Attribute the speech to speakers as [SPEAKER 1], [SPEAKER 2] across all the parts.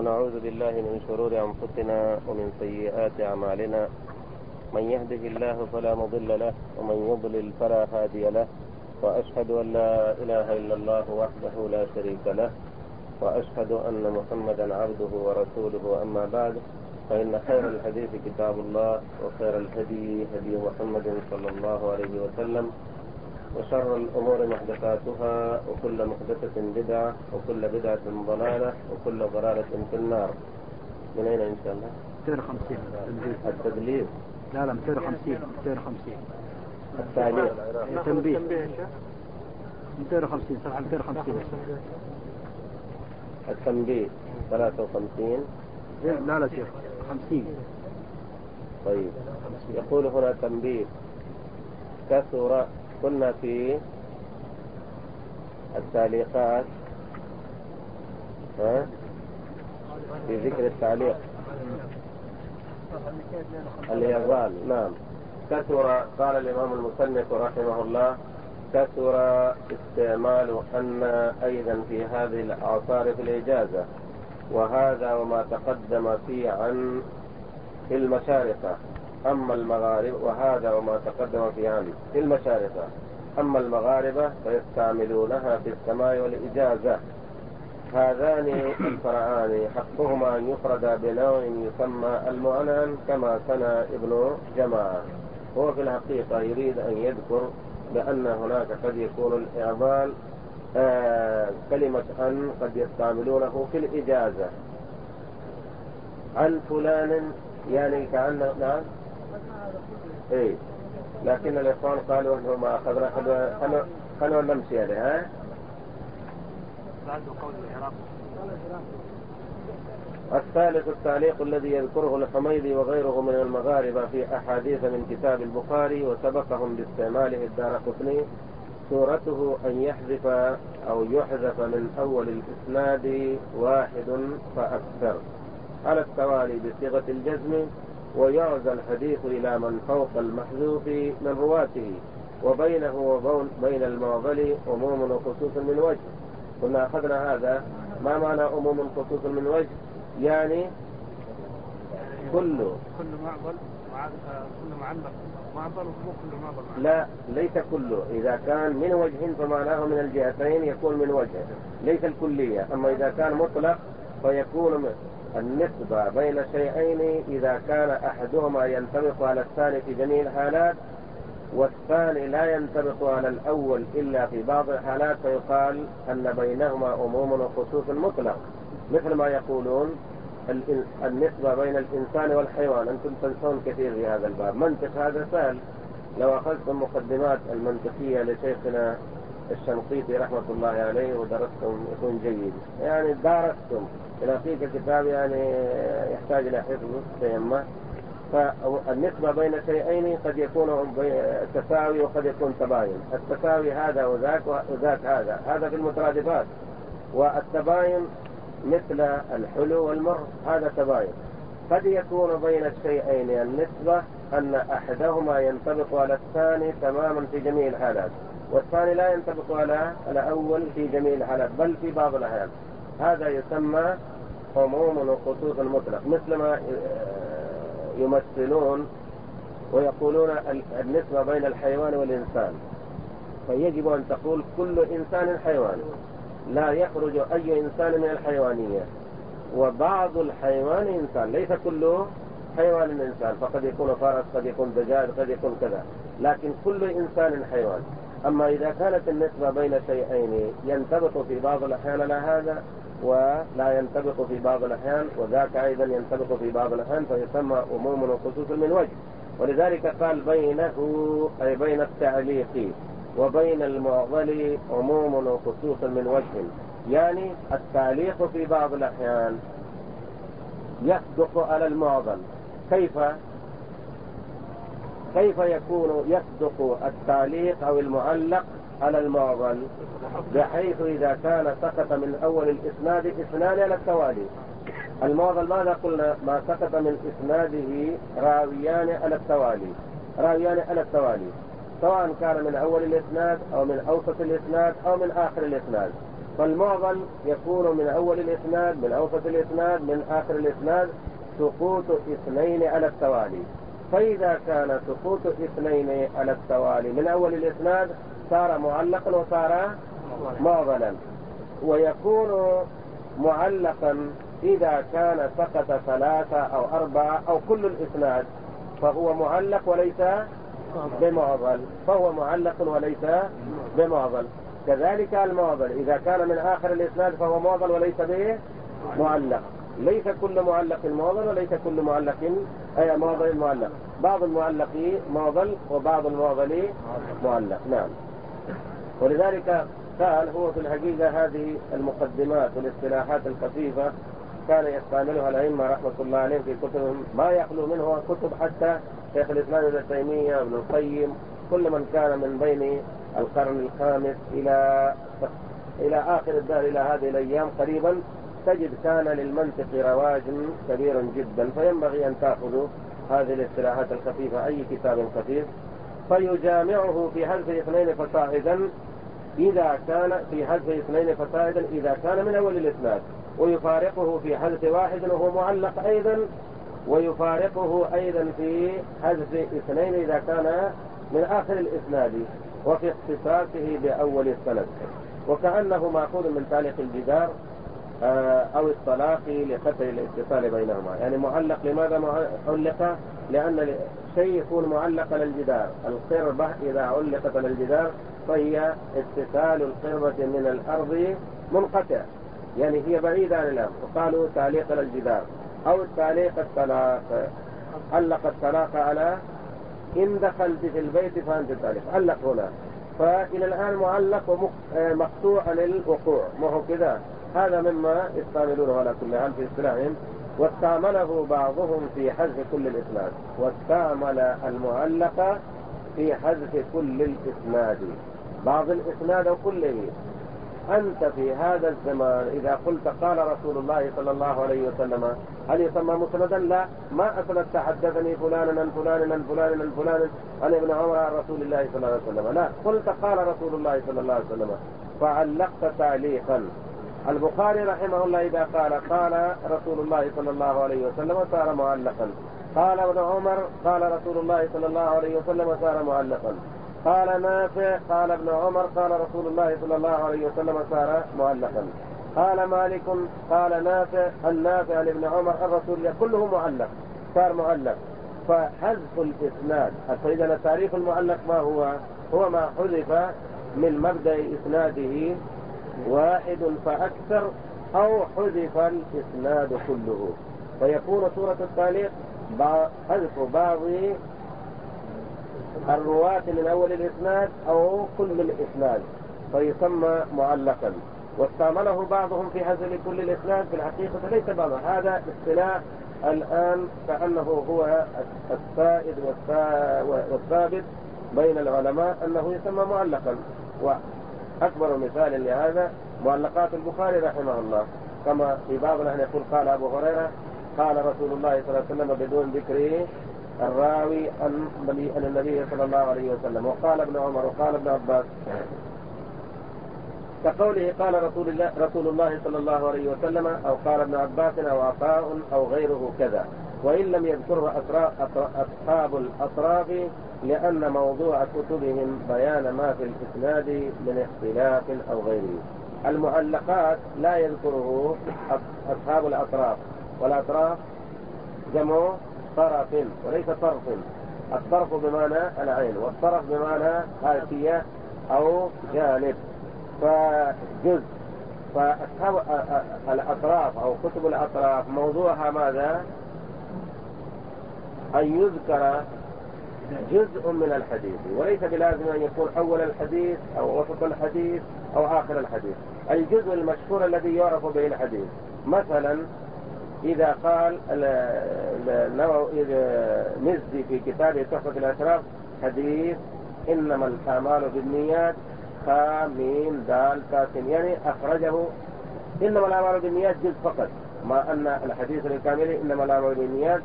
[SPEAKER 1] ونعوذ بالله من شرور أنفسنا ومن سيئات أعمالنا. من يهده الله فلا مضل له ومن يضلل فلا هادي له، وأشهد أن لا إله إلا الله وحده لا شريك له، وأشهد أن محمدا عبده ورسوله. أما بعد، فإن خير الحديث كتاب الله، وخير الهدي هدي محمد صلى الله عليه وسلم، وشر الأمور محدثاتها، وكل محدثة بدعة، وكل بدعة ضلالة، وكل ضلالة في النار. من أين إن شاء الله؟
[SPEAKER 2] 250
[SPEAKER 1] التدليس.
[SPEAKER 2] لا 250
[SPEAKER 1] التعليق.
[SPEAKER 2] تنبيه 250 صفحة 250.
[SPEAKER 1] التنبيه 53.
[SPEAKER 2] لا شيخ 50.
[SPEAKER 1] طيب، يقول هنا تنبيه. كثر، كنا في التعليقات في ذكر التعليق اليابان. نعم، كثر. قال الإمام المصنف رحمه الله: كثر استعمال أن أيضا في هذه الآثار في الإجازة، وهذا وما تقدم فيه عن في المشارقة أما المغاربة، وهذا وما تقدم فيه عن في المشارقة أما المغاربة فيستعملونها في السماء والإجازة. هذان الفرعان حقهما أن يفرد بنوع يسمى المعنى كما سنى ابن جماعة. هو في الحقيقة يريد أن يذكر بأن هناك قد يكون الإعضال كلمة أن قد يستعملونه في الإجازة عن فلان، يعني كأنه نعم إيه، لكن الإخوان قالوا أنه ما أخذنا خلوا نمشي عليه. الثالث التعليق الذي يذكره الحميدي وغيره من المغاربة في أحاديث من كتاب البخاري وسبقهم باستعماله الدارقطني. صورته أن يحذف أو يحذف من أول الإسناد واحد فأكثر على التوالي بصيغة الجزم، ويعزى الحديث إلى من فوق المحذوف من رواته، وبينه وبين المعضل عموم وخصوص من وجه. كنا أخذنا هذا. ما معنى عموم وخصوص من وجه؟ يعني كل معضل، كل معلق معضل، وكل معضل. لا، ليس كله. إذا كان من وجه فمعناه من الجهتين يكون من وجه، ليس الكلية. أما إذا كان مطلق فيكون النسبة بين شيئين إذا كان أحدهما ينطبق على الثاني في جميع الحالات، والثاني لا ينطبق على الأول إلا في بعض الحالات، فيقال أن بينهما عموم وخصوص مطلق. مثل ما يقولون النسبة بين الإنسان والحيوان. أنتم تنسون كثير في هذا الباب. منطق هذا سهل، لو أخذتم مقدمات المنطقية لشيخنا الشنقيطي رحمة الله عليه ودرستم يكون جيد. يعني دارستم الحقيقة كتاب يعني يحتاج إلى حفظ تيمة. فالنسبة بين شيئين قد يكون تساوي وقد يكون تباين. التساوي هذا وذاك وذاك هذا في المترادفات، والتباين مثل الحلو والمر هذا تباين. قد يكون بين الشيئين النسبة أن أحدهما ينطبق على الثاني تماما في جميع الحالات، والثاني لا ينطبق على الأول في جميع الحالات بل في بعض الأحيان. هذا يسمى عموم وخصوص مطلق. مثل ما يمثلون ويقولون النسبة بين الحيوان والإنسان، فيجب أن تقول كل إنسان حيوان، لا يخرج أي إنسان من الحيوانية. وبعض الحيوان إنسان، ليس كله حيوان إنسان، فقد يكون فرس، قد يكون دجاج، قد يكون كذا، لكن كل إنسان حيوان. أما إذا كانت النسبة بين شيئين ينطبق في بعض الأحيان على هذا ولا ينطبق في بعض الأحيان وذاك أيضا ينطبق في بعض الأحيان، فيسمى عموم وخصوص من وجه. ولذلك قال بينه أي بين التعليق وبين المعضل عموم وخصوص من وجه. يعني التعليق في بعض الأحيان يصدق على المعضل. كيف يكون يصدق التعليق أو المعلق على المعضل؟ بحيث إذا كان سقط من أول الإسناد إثنان على التوالي. المعضل ماذا قلنا؟ ما سقط من إسناده راويان على التوالي، سواء كان من أول الإسناد أو من أوسط الإسناد أو من آخر الإسناد. فالمعضل يكون من أول الإسناد، من أوسط الإسناد، من آخر الإسناد، سقوط اثنين على التوالي. فإذا كان سقوط اثنين على التوالي من أول الإسناد صار معلقا وصار معضلا. ويكون معلقا إذا كان سقط 3 أو 4 أو كل الإسناد فهو معلق وليس بمعضل، فهو معلق وليس بمعضل. كذلك المعضل إذا كان من آخر الإسناد فهو معضل وليس بمعلق. ليس كل معلق معضل وليس كل معلق أي معضل معلق، بعض المعلق معضل وبعض المعضل معلق. نعم. ولذلك قال هو في الحقيقة هذه المقدمات والاصطلاحات الخفيفة كان يستعملها الأئمة رحمة الله عليهم في كتبهم، ما يخلو منه كتب حتى شيخ الإسلام ابن تيمية، ابن القيم، كل من كان من بين القرن الخامس إلى آخر الدهر إلى هذه الأيام قريبا، تجد كان للمنطق رواج كبير جدا. فينبغي أن تأخذوا هذه الاصطلاحات الخفيفة أي كتاب خفيف فيجامعه في حذف 2 فصاعدا إذا كان في حذف 2 فصاعدا إذا كان من أول الإسناد، ويفارقه في حذف 1 وهو معلق أيضا، ويفارقه أيضا في حذف 2 إذا كان من آخر الإسناد، وفي اختصاصه بأول السند، وكأنه مأخوذ من تعليق الجدار أو الطلاق لقطع الاتصال بينهما. يعني معلق لماذا علق؟ لأن شيء يكون معلق على الجدار. القربة إذا علقت على الجدار فهي اتصال القربة من الأرض منقطع، يعني هي بعيدة عن الأرض، وقالوا تعليق على الجدار. أو التعليق الطلاق، علق الطلاق على إن دخلت في البيت فأنت تعلق، علق هنا، فإلى الآن معلق ومقطوع عن الوقوع، ما هو كذا. هذا مما يستعملونه على كل حال في اصطلاحهم. واستعمله بعضهم في حذف كل الإسناد، واستعمل المعلق في حذف كل الإسناد، بعض الإسناد وكله. أنت في هذا الزمان إذا قلت قال رسول الله صلى الله عليه وسلم هل يسمى مسندا؟ لا، ما أسند تحدثني فلان عن فلان عن فلان عن فلان عن ابن عمر عن رسول الله صلى الله عليه وسلم، لا، قلت قال رسول الله صلى الله عليه وسلم فعلقت تعليقا. البخاري رحمه الله إذا قال رسول الله صلى الله عليه وسلم صار معلقا. قال ابن عمر قال رسول الله صلى الله عليه وسلم صار معلقا. قال نافع قال ابن عمر قال رسول الله صلى الله عليه وسلم صار معلقا. قال مالك قال نافع النافع لابن عمر الرسول، كله معلق، صار معلق. فحذف الإسناد، فإذا التعريف المعلق ما هو؟ هو ما حذف من مبدأ إسناده واحد فأكثر أو حذف الإسناد كله، فيكون صورة التعليق حذف بعض الرواة من أول الإسناد أو كل الإسناد فيسمى معلقا. واستعمله بعضهم في حذف كل الإسناد، في الحقيقة ليس بعضه، هذا اصطلاح الآن كأنه هو السائد والثابت بين العلماء أنه يسمى معلقا. وأكبر مثال لهذا معلقات البخاري رحمه الله، كما في بعض الأحيان يقول قال أبو هريرة قال رسول الله صلى الله عليه وسلم بدون ذكر الراوي عن النبي صلى الله عليه وسلم. وقال ابن عمر وقال ابن عباس، كقوله قال رسول الله صلى الله عليه وسلم، أو قال ابن عباس أو عطاء أو غيره كذا، وإن لم يذكره أصحاب الأطراف، لأن موضوع كتبهم بيان ما في الإسناد من اختلاف أو غيره. المعلقات لا يذكره أصحاب الأطراف، والأطراف جمع طرف وليس طرف. الطرف بمعنى العين، والطرف بمعنى حاشية أو جانب، فجزء. فأصحاب الأطراف أو كتب الأطراف موضوعها ماذا؟ أن يذكر جزء من الحديث، وليس بلازم أن يكون أول الحديث أو وسط الحديث أو آخر الحديث، الجزء المشهور الذي يعرف به الحديث. مثلا إذا قال مزي في كتابه تحفة الأشراف حديث إنما الأعمال بالنيات ميم دال تاسين، يعني أخرجه إنما الأعمال بالنيات جزء فقط، ما أن الحديث الكامل إنما الأعمال بالنيات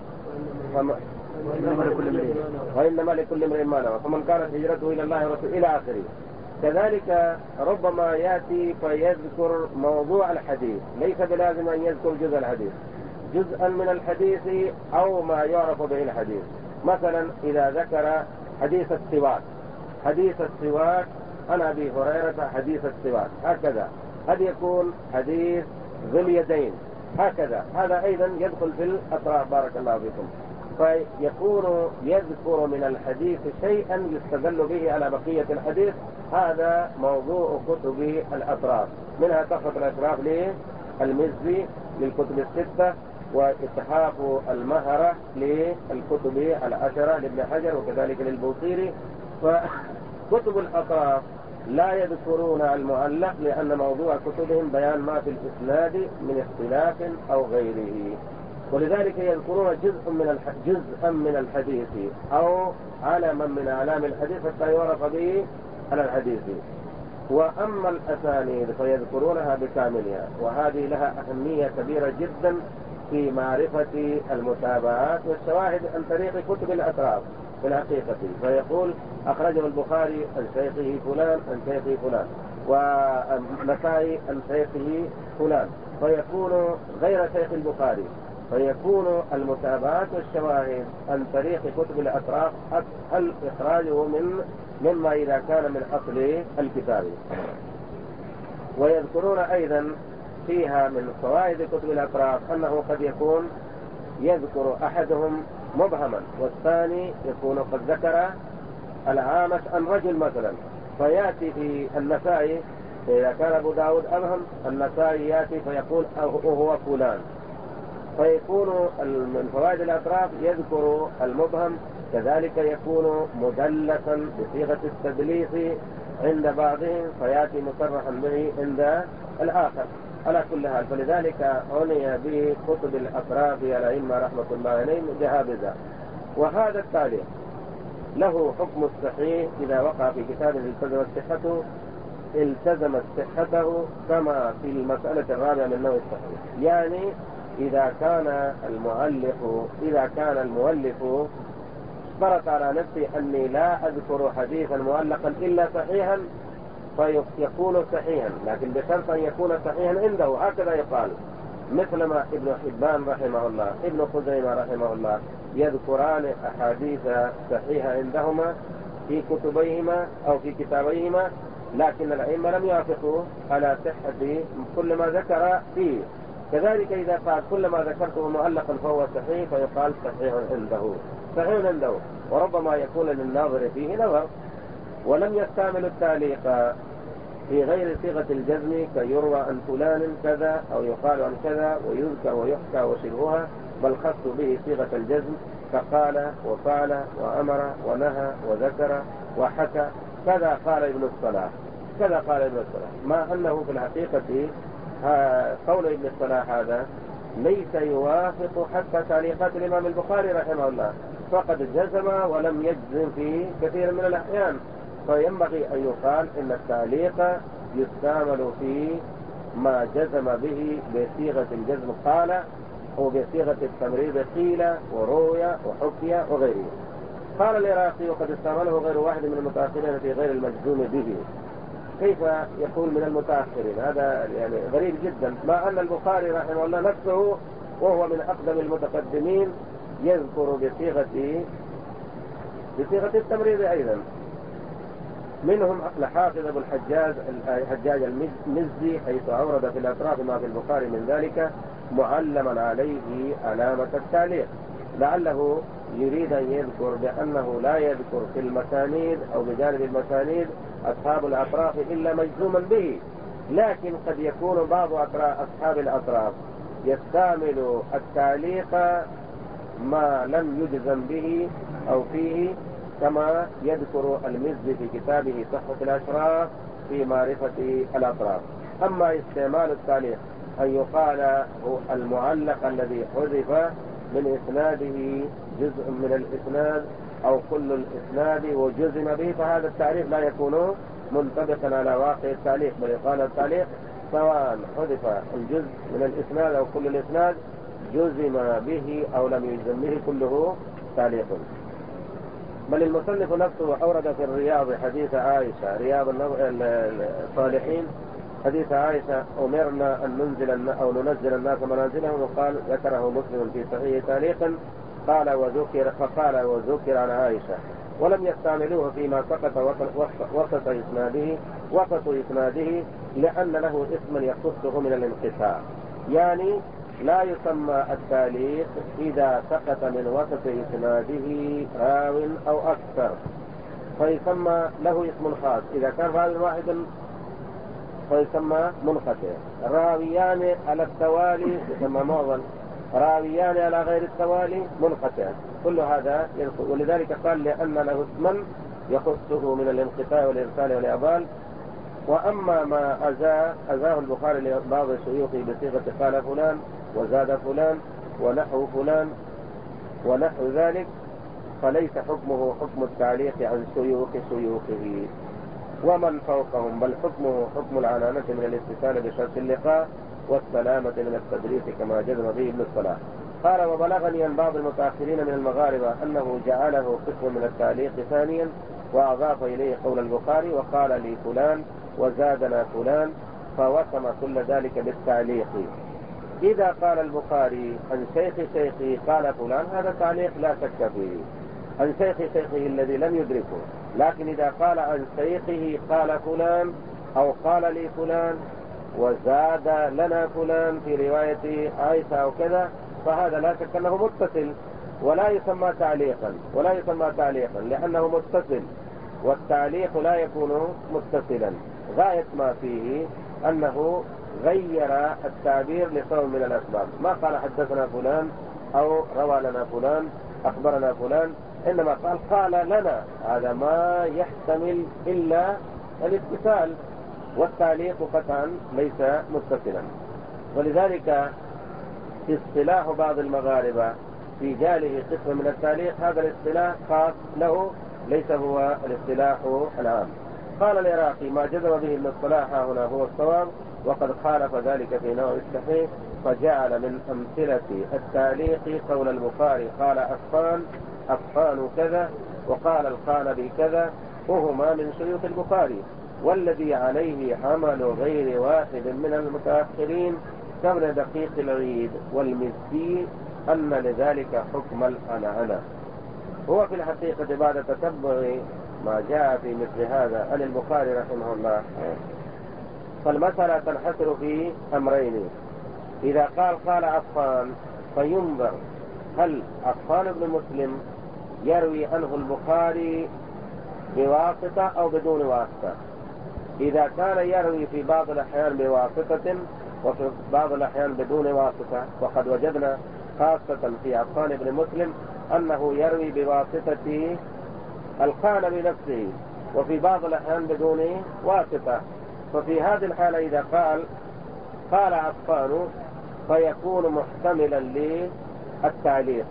[SPEAKER 1] وإنما لكل امرئ ما نوى، فمن كانت هجرته إلى الله ورسوله إلى آخره. كذلك ربما يأتي فيذكر موضوع الحديث، ليس بلازم أن يذكر جزء الحديث، جزءا من الحديث أو ما يعرف به الحديث. مثلا إذا ذكر حديث السواك عن أبي هريرة، حديث السواك هكذا، قد يكون حديث ذو اليدين هكذا، هذا أيضا يدخل في الأطراف. بارك الله فيكم. فيكون يذكر من الحديث شيئا يستدل به على بقية الحديث. هذا موضوع كتب الأطراف، منها تحفة الأشراف للمزي للكتب الستة، وإتحاف المهرة للكتب العشرة لابن حجر، وكذلك للبوصيري. فكتب الأطراف لا يذكرون المعلق، لأن موضوع كتبهم بيان ما في الإسناد من اختلاف أو غيره، ولذلك يذكرون جزءا من الحديث أو علما من أعلام الحديث حتى يعرف به على الحديث. وأما الأسانيد فيذكرونها بكاملها، وهذه لها أهمية كبيرة جدا في معرفة المتابعات والشواهد عن طريق كتب الأطراف في الحقيقة. فيقول أخرجه البخاري عن شيخه فلان عن شيخه فلان، والنسائي عن شيخه فلان، فيكون غير شيخ البخاري، فيكون المتابعات والشواهد عن طريق كتب الأطراف أسهل إخراجه مما إذا كان من أصل الكتاب. ويذكرون أيضا فيها من فوائد كتب الأطراف أنه قد يكون يذكر أحدهم مبهما، والثاني يكون قد ذكر العامش عن رجل مثلا، فيأتي في النسائي إذا كان أبو داود أبهم، النسائي يأتي فيقول هو فلان، فيكون من فوائد الأطراف يذكر المبهم. كذلك يكون مدلسا بصيغة التدليس عند بعضهم، فيأتي مصرحا به عند الآخر. على كل حال فلذلك عني بكتب الأطراف الأئمة رحمة الله عليهم جهابذة. وهذا التعليق له حكم الصحيح إذا وقع في كتاب التزمت صحته كما في المسألة الرابعة من نوع الصحيح. يعني إذا كان المؤلف اشترط على نفسه أني لا أذكر حديثا معلقا إلا صحيحا، فيكون صحيحا، لكن بشرط أن يكون صحيحا عنده، هكذا يقال. مثل ما ابن حبان رحمه الله، ابن خزيمة رحمه الله يذكران أحاديث صحيحة عندهما في كتبيهما أو في كتابيهما، لكن الأئمة لم يوافقوا على صحة كل ما ذكر فيه. كذلك إذا قال كل ما ذكرته معلقا فهو صحيح، فيقال صحيح عنده، وربما يكون للناظر فيه نظر. ولم يستعمل التعليق في غير صيغة الجزم كيروى عن فلان كذا أو يقال عن كذا ويذكر ويحكى وشبهها، بل خصوا به صيغة الجزم فقال وفعل وأمر ونهى وذكر وحكى. كذا قال ابن الصلاح، مع أنه في الحقيقة قول ابن الصلاح هذا ليس يوافق حتى تعليقات الإمام البخاري رحمه الله، فقد جزم ولم يجزم في كثير من الأحيان. فينبغي أن يقال إن التعليق يستعمل في ما جزم به بصيغة الجزم قال، أو بصيغة التمريض قيل وروي وحكي وغيره. قال العراقي وقد استعمله غير واحد من المتأخرين في غير المجزوم به. كيف يقول من المتأخرين؟ هذا يعني غريب جدا، مع أن البخاري رحمه الله نفسه وهو من أقدم المتقدمين يذكر بصيغة التمريض أيضا. منهم الحافظ ابو الحجاج المزي، حيث أورد في الأطراف ما في البخاري من ذلك معلما عليه علامة التعليق، لعله يريد أن يذكر بأنه لا يذكر في المسانيد أو بجانب المسانيد أصحاب الأطراف إلا مجزوما به. لكن قد يكون بعض أصحاب الأطراف يستعمل التعليق ما لم يجزم به أو فيه، كما يذكر المزي في كتابه تحفة الأشراف في معرفة الأطراف. أما استعمال التعليق أن يقال هو المعلق الذي حذف من إسناده جزء من الإسناد أو كل الإسناد وجزم به، فهذا التعريف لا يكون منطبقا على واقع التعليق، بل يقال التعليق سواء حذف الجزء من الإسناد أو كل الإسناد جزم به أو لم يجزم به كله تعليق. بل المصنف نفسه أورد في الرياض حديث عائشة، رياض الصالحين، حديث عائشة: أمرنا أن ننزل الناس منازلهم، وقال ذكره مسلم في صحيح تعليقا، فقال وذكر عن عائشة، ولم يستعملوه فيما سقط وسط إسناده لأن له اسما يخصه من الانقطاع. يعني لا يسمى التعليق إذا سقط من وسط إسناده راو أو أكثر، فيسمى له اسم خاص. إذا كان راو واحد فيسمى منقطع، راويان على التوالي يسمى معضل، راويان على غير التوالي منقطع. كل هذا يدخل، ولذلك قال لأن له اسما يخصه من الانقطاع والإرسال والإعضال. وأما ما أزاه البخاري لبعض شيوخه بصيغة قال فلان وزاد فلان ونحو فلان ونحو ذلك، فليس حكمه حكم التعليق عن شيوخه ومن فوقهم، بل حكمه حكم العنانة من الاتصال بشرط اللقاء والسلامة من التدريس كما جزم به ابن الصلاح. قال: وبلغني عن بعض المتأخرين من المغاربة أنه جعله قسم من التعليق ثانيا، وأضاف إليه قول البخاري وقال لي فلان وزادنا فلان، فوسم كل ذلك بالتعليق. إذا قال البخاري عن شيخه قال فلان، هذا تعليق لا شك فيه عن شيخه الذي لم يدركه. لكن إذا قال عن شيخه قال فلان أو قال لي فلان وزاد لنا فلان في رواية عائشة أو كذا، فهذا لا شك أنه متصل ولا يسمى تعليقا لأنه متصل، والتعليق لا يكون متصلا. غاية ما فيه أنه غير التعبير لسبب من الأسباب، ما قال حدثنا فلان أو روى لنا فلان أخبرنا فلان، إنما قال لنا. هذا ما يحتمل إلا الاتصال، والتعليق قطعا ليس متصلا. ولذلك اصطلاح بعض المغاربة في جاله قسم من التعليق، هذا الاصطلاح خاص له، ليس هو الاصطلاح العام. قال العراقي: ما جزم به ابن الصلاح هنا هو الصواب، وقد خالف ذلك في نوع الصحيح، فجعل من أمثلة التعليق قول البخاري: قال أفان كذا، وقال القانبي كذا، وهما من شيوخ البخاري، والذي عليه عمل غير واحد من المتأخرين كابن دقيق العيد والمزي، أن لذلك حكم العنعنة. هو في الحقيقة بعد تتبع ما جاء في مثل هذا عن البخاري رحمه الله، فالمسألة تنحصر في أمرين: إذا قال عفان، فينظر هل عفان بن مسلم يروي عنه البخاري بواسطة أو بدون واسطة. إذا كان يروي في بعض الأحيان بواسطة وفي بعض الأحيان بدون واسطة، وقد وجدنا خاصة في عفان بن مسلم أنه يروي بواسطة القانبي نفسه، وفي بعض الأحيان بدون واسطة. ففي هذه الحالة إذا قال عفان فيكون محتملا للتعليق.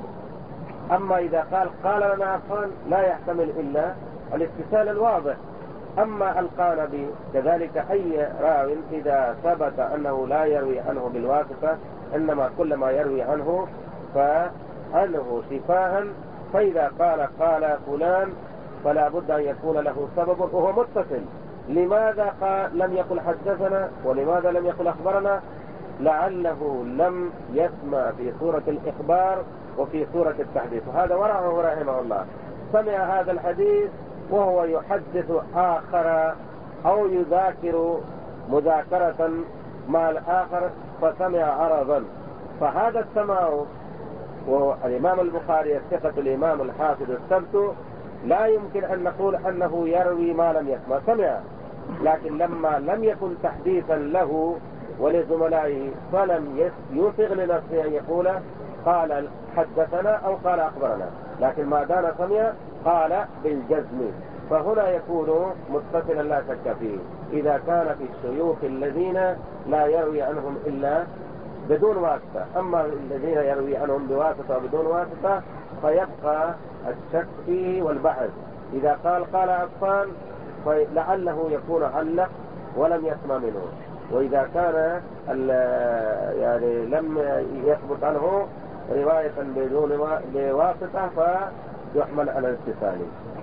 [SPEAKER 1] أما إذا قال لنا عفان لا يحتمل إلا الاتصال الواضح. أما القانبي كذلك أي راو إذا ثبت أنه لا يروي عنه بالواسطة، إنما كل ما يروي عنه فعنه شفاها، فإذا قال فلان فلا بد أن يكون له سبب وهو متصل. لماذا لم يقل حدثنا ولماذا لم يقل أخبرنا؟ لعله لم يسمع في سورة الإخبار وفي سورة التحديث، وهذا ورعه رحمه الله. سمع هذا الحديث وهو يحدث آخر أو يذاكر مذاكرة مع الآخر فسمع عرضا، فهذا السماع. والإمام البخاري الثقة الإمام الحافظ الثبت لا يمكن أن نقول أنه يروي ما لم يسمع، سمع، لكن لما لم يكن تحديثا له ولزملائه فلم يسغ لنفسه أن يقول قال حدثنا أو قال أخبرنا، لكن ما دام سمع قال بالجزم، فهنا يكون متصلا لا شك فيه إذا كان في الشيوخ الذين لا يروي عنهم إلا بدون واسطة. أما الذين يروي عنهم بواسطة وبدون واسطة فيبقى الشك فيه والبحث. إذا قال عفان فلعله يكون علق ولم يسمع منه، وإذا كان يعني لم يثبت عنه رواية بدون بواسطة يحمل على الاتصال.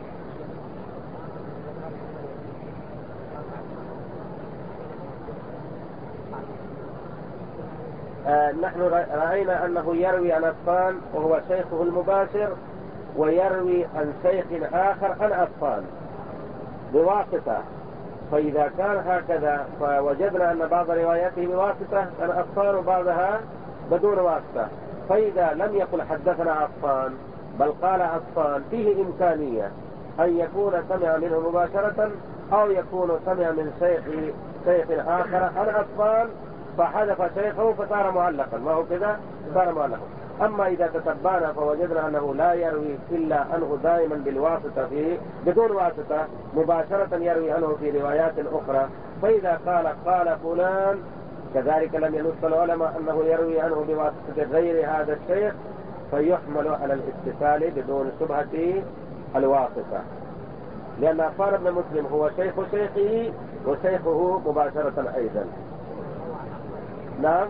[SPEAKER 1] نحن رأينا أنه يروي عن أطفال وهو شيخه المباشر، ويروي عن شيخ آخر عن أطفال بواسطة. فإذا كان هكذا فوجدنا أن بعض رواياته بواسطة عن أطفال وبعضها بدون واسطة. فإذا لم يقل حدثنا أطفال بل قال أطفال، فيه إمكانية أن يكون سمع منه مباشرة أو يكون سمع من شيخ آخر عن أطفال فحذف شيخه فصار معلقا، ما هو كذا صار معلقا. أما إذا تتبعنا فوجدنا أنه لا يروي إلا عنه دائما بالواسطة فيه بدون واسطة، مباشرة يروي عنه في روايات أخرى. فإذا قال فلان كذلك لم ينص العلماء أنه يروي عنه بواسطة غير هذا الشيخ، فيحمل على الاتصال بدون شبهة الواسطة، لأن أطفال ابن مسلم هو شيخ شيخه وشيخه مباشرة أيضا. نعم،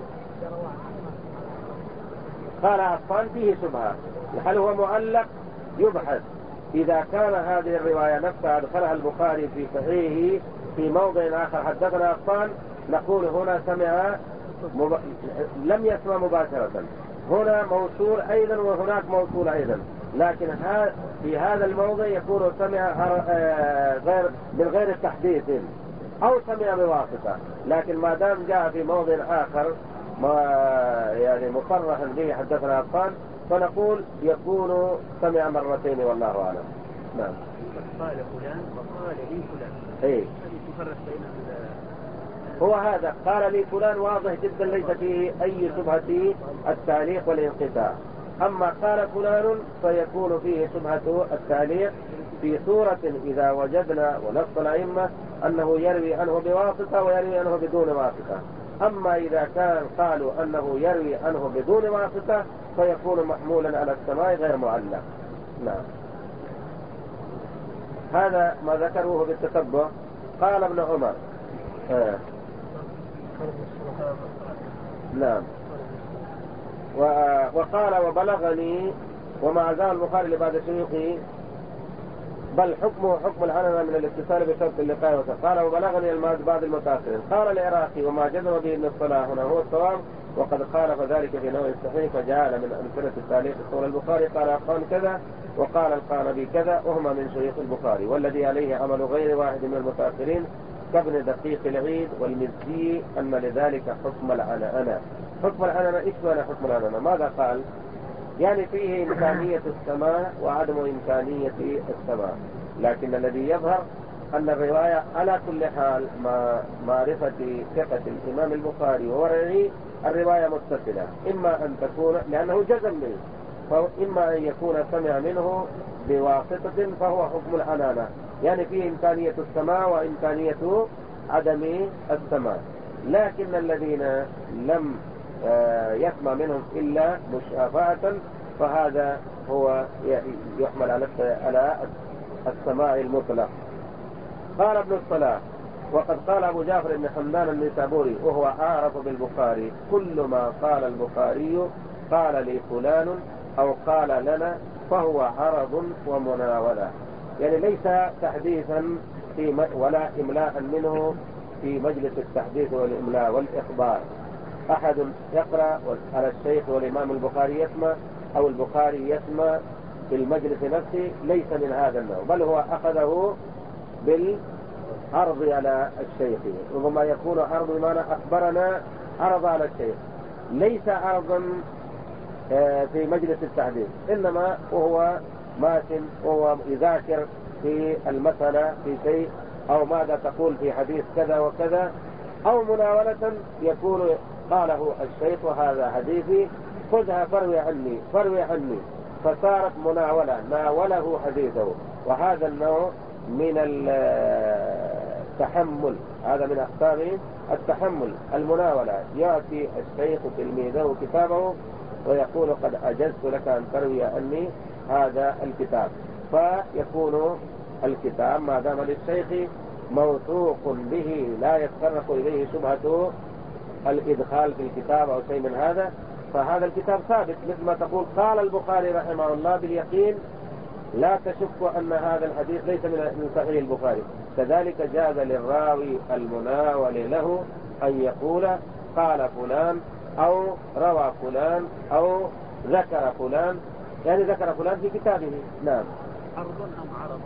[SPEAKER 1] قال أطفال فيه شبهة، هل هو معلق؟ يبحث. إذا كان هذه الرواية نفسها أدخلها البخاري في صحيحه في موضع آخر حدثنا أطفال، نقول هنا لم يسمع مباشرة، هنا موصول أيضا وهناك موصول أيضا، لكن في هذا الموضع يكون سمع من غير التحديث أو سمع بواسطة. لكن ما دام جاء في موضع آخر يعني مصرحا به حدثنا أطفال، فنقول يكون سمع مرتين والله أعلم. نعم.
[SPEAKER 2] قال فلان وقال لي فلان.
[SPEAKER 1] إيه.
[SPEAKER 2] يفرق بين
[SPEAKER 1] هو هذا قال لي فلان واضح جدا ليس فيه أي شبهة التعليق والانقطاع. أما قال فلان فيكون فيه شبهة التعليق في صورة إذا وجدنا ونص الأئمة أنه يروي عنه بواسطة ويروي عنه بدون واسطة. أما إذا كان قالوا أنه يروي عنه بدون واسطة فيكون محمولا على السماع غير معلق. نعم. هذا ما ذكروه بالتتبع. قال ابن عمر نعم، وقال وبلغني وما زال البخاري لبعض شيوخه بل حكمه حكم العننة من الاتصال بشرط اللقاء. قال وبلغني بعض المتأخرين. قال العراقي وما جزم به ابن الصلاح هنا هو الصواب، وقد خالف ذلك في نوع الصحيح فجعل من أمثلة التعليق قول البخاري قال أقام كذا وقال القانبي كذا وهما من شيوخ البخاري، والذي عليه عمل غير واحد من المتأخرين كابن دقيق العيد والمزي أن لذلك حكم العننة. حكم العننة إيش معنى حكم العننة؟ ماذا قال؟ يعني فيه إمكانية السماع وعدم إمكانية السماع، لكن الذي يظهر أن الرواية على كل حال مع معرفة ثقة الإمام البخاري وورعه الرواية متصلة، إما أن تكون لأنه جزم منه، فإما أن يكون سمع منه بواسطة فهو حكم العنانة، يعني فيه إمكانية السماع وإمكانية عدم السماع. لكن الذين لم يسمع منهم إلا مشافعة فهذا هو يحمل على السماع المطلق. قال ابن الصلاح وقد قال أبو جعفر بن حمدان النيسابوري وهو أعرف بالبخاري كل ما قال البخاري قال لي فلان أو قال لنا فهو عرض ومناولة، يعني ليس تحديثا ولا إملاء منه في مجلس التحديث والإملاء والإخبار. أحد يقرأ على الشيخ والإمام البخاري يسمع أو البخاري يسمع في المجلس نفسه، ليس من هذا النوع، بل هو أخذه بالعرض على الشيخ. ربما يكون عرض بمعنى أخبرنا عرض على الشيخ، ليس عرضا في مجلس التحديث، إنما وهو ماشٍ وهو يذاكر في المسألة في شيء أو ماذا تقول في حديث كذا وكذا، أو مناولة يقول قاله الشيخ وهذا حديثي خذها فروي عني فصارت مناولة ناوله حديثه. وهذا النوع من التحمل، هذا من أقسام التحمل المناولة. يأتي الشيخ تلميذه كتابه ويقول قد أجزت لك أن تروي عني هذا الكتاب، فيكون الكتاب ما دام للشيخ موثوق به لا يتطرق إليه شبهة الإدخال في الكتاب أو شيء من هذا، فهذا الكتاب ثابت. مثل ما تقول قال البخاري رحمه الله باليقين لا تشك أن هذا الحديث ليس من صحيح البخاري. كذلك جاز للراوي المناول له أن يقول قال فلان أو روى فلان أو ذكر فلان، يعني ذكر فلان في كتابه. نعم.
[SPEAKER 2] عرض أم عرض؟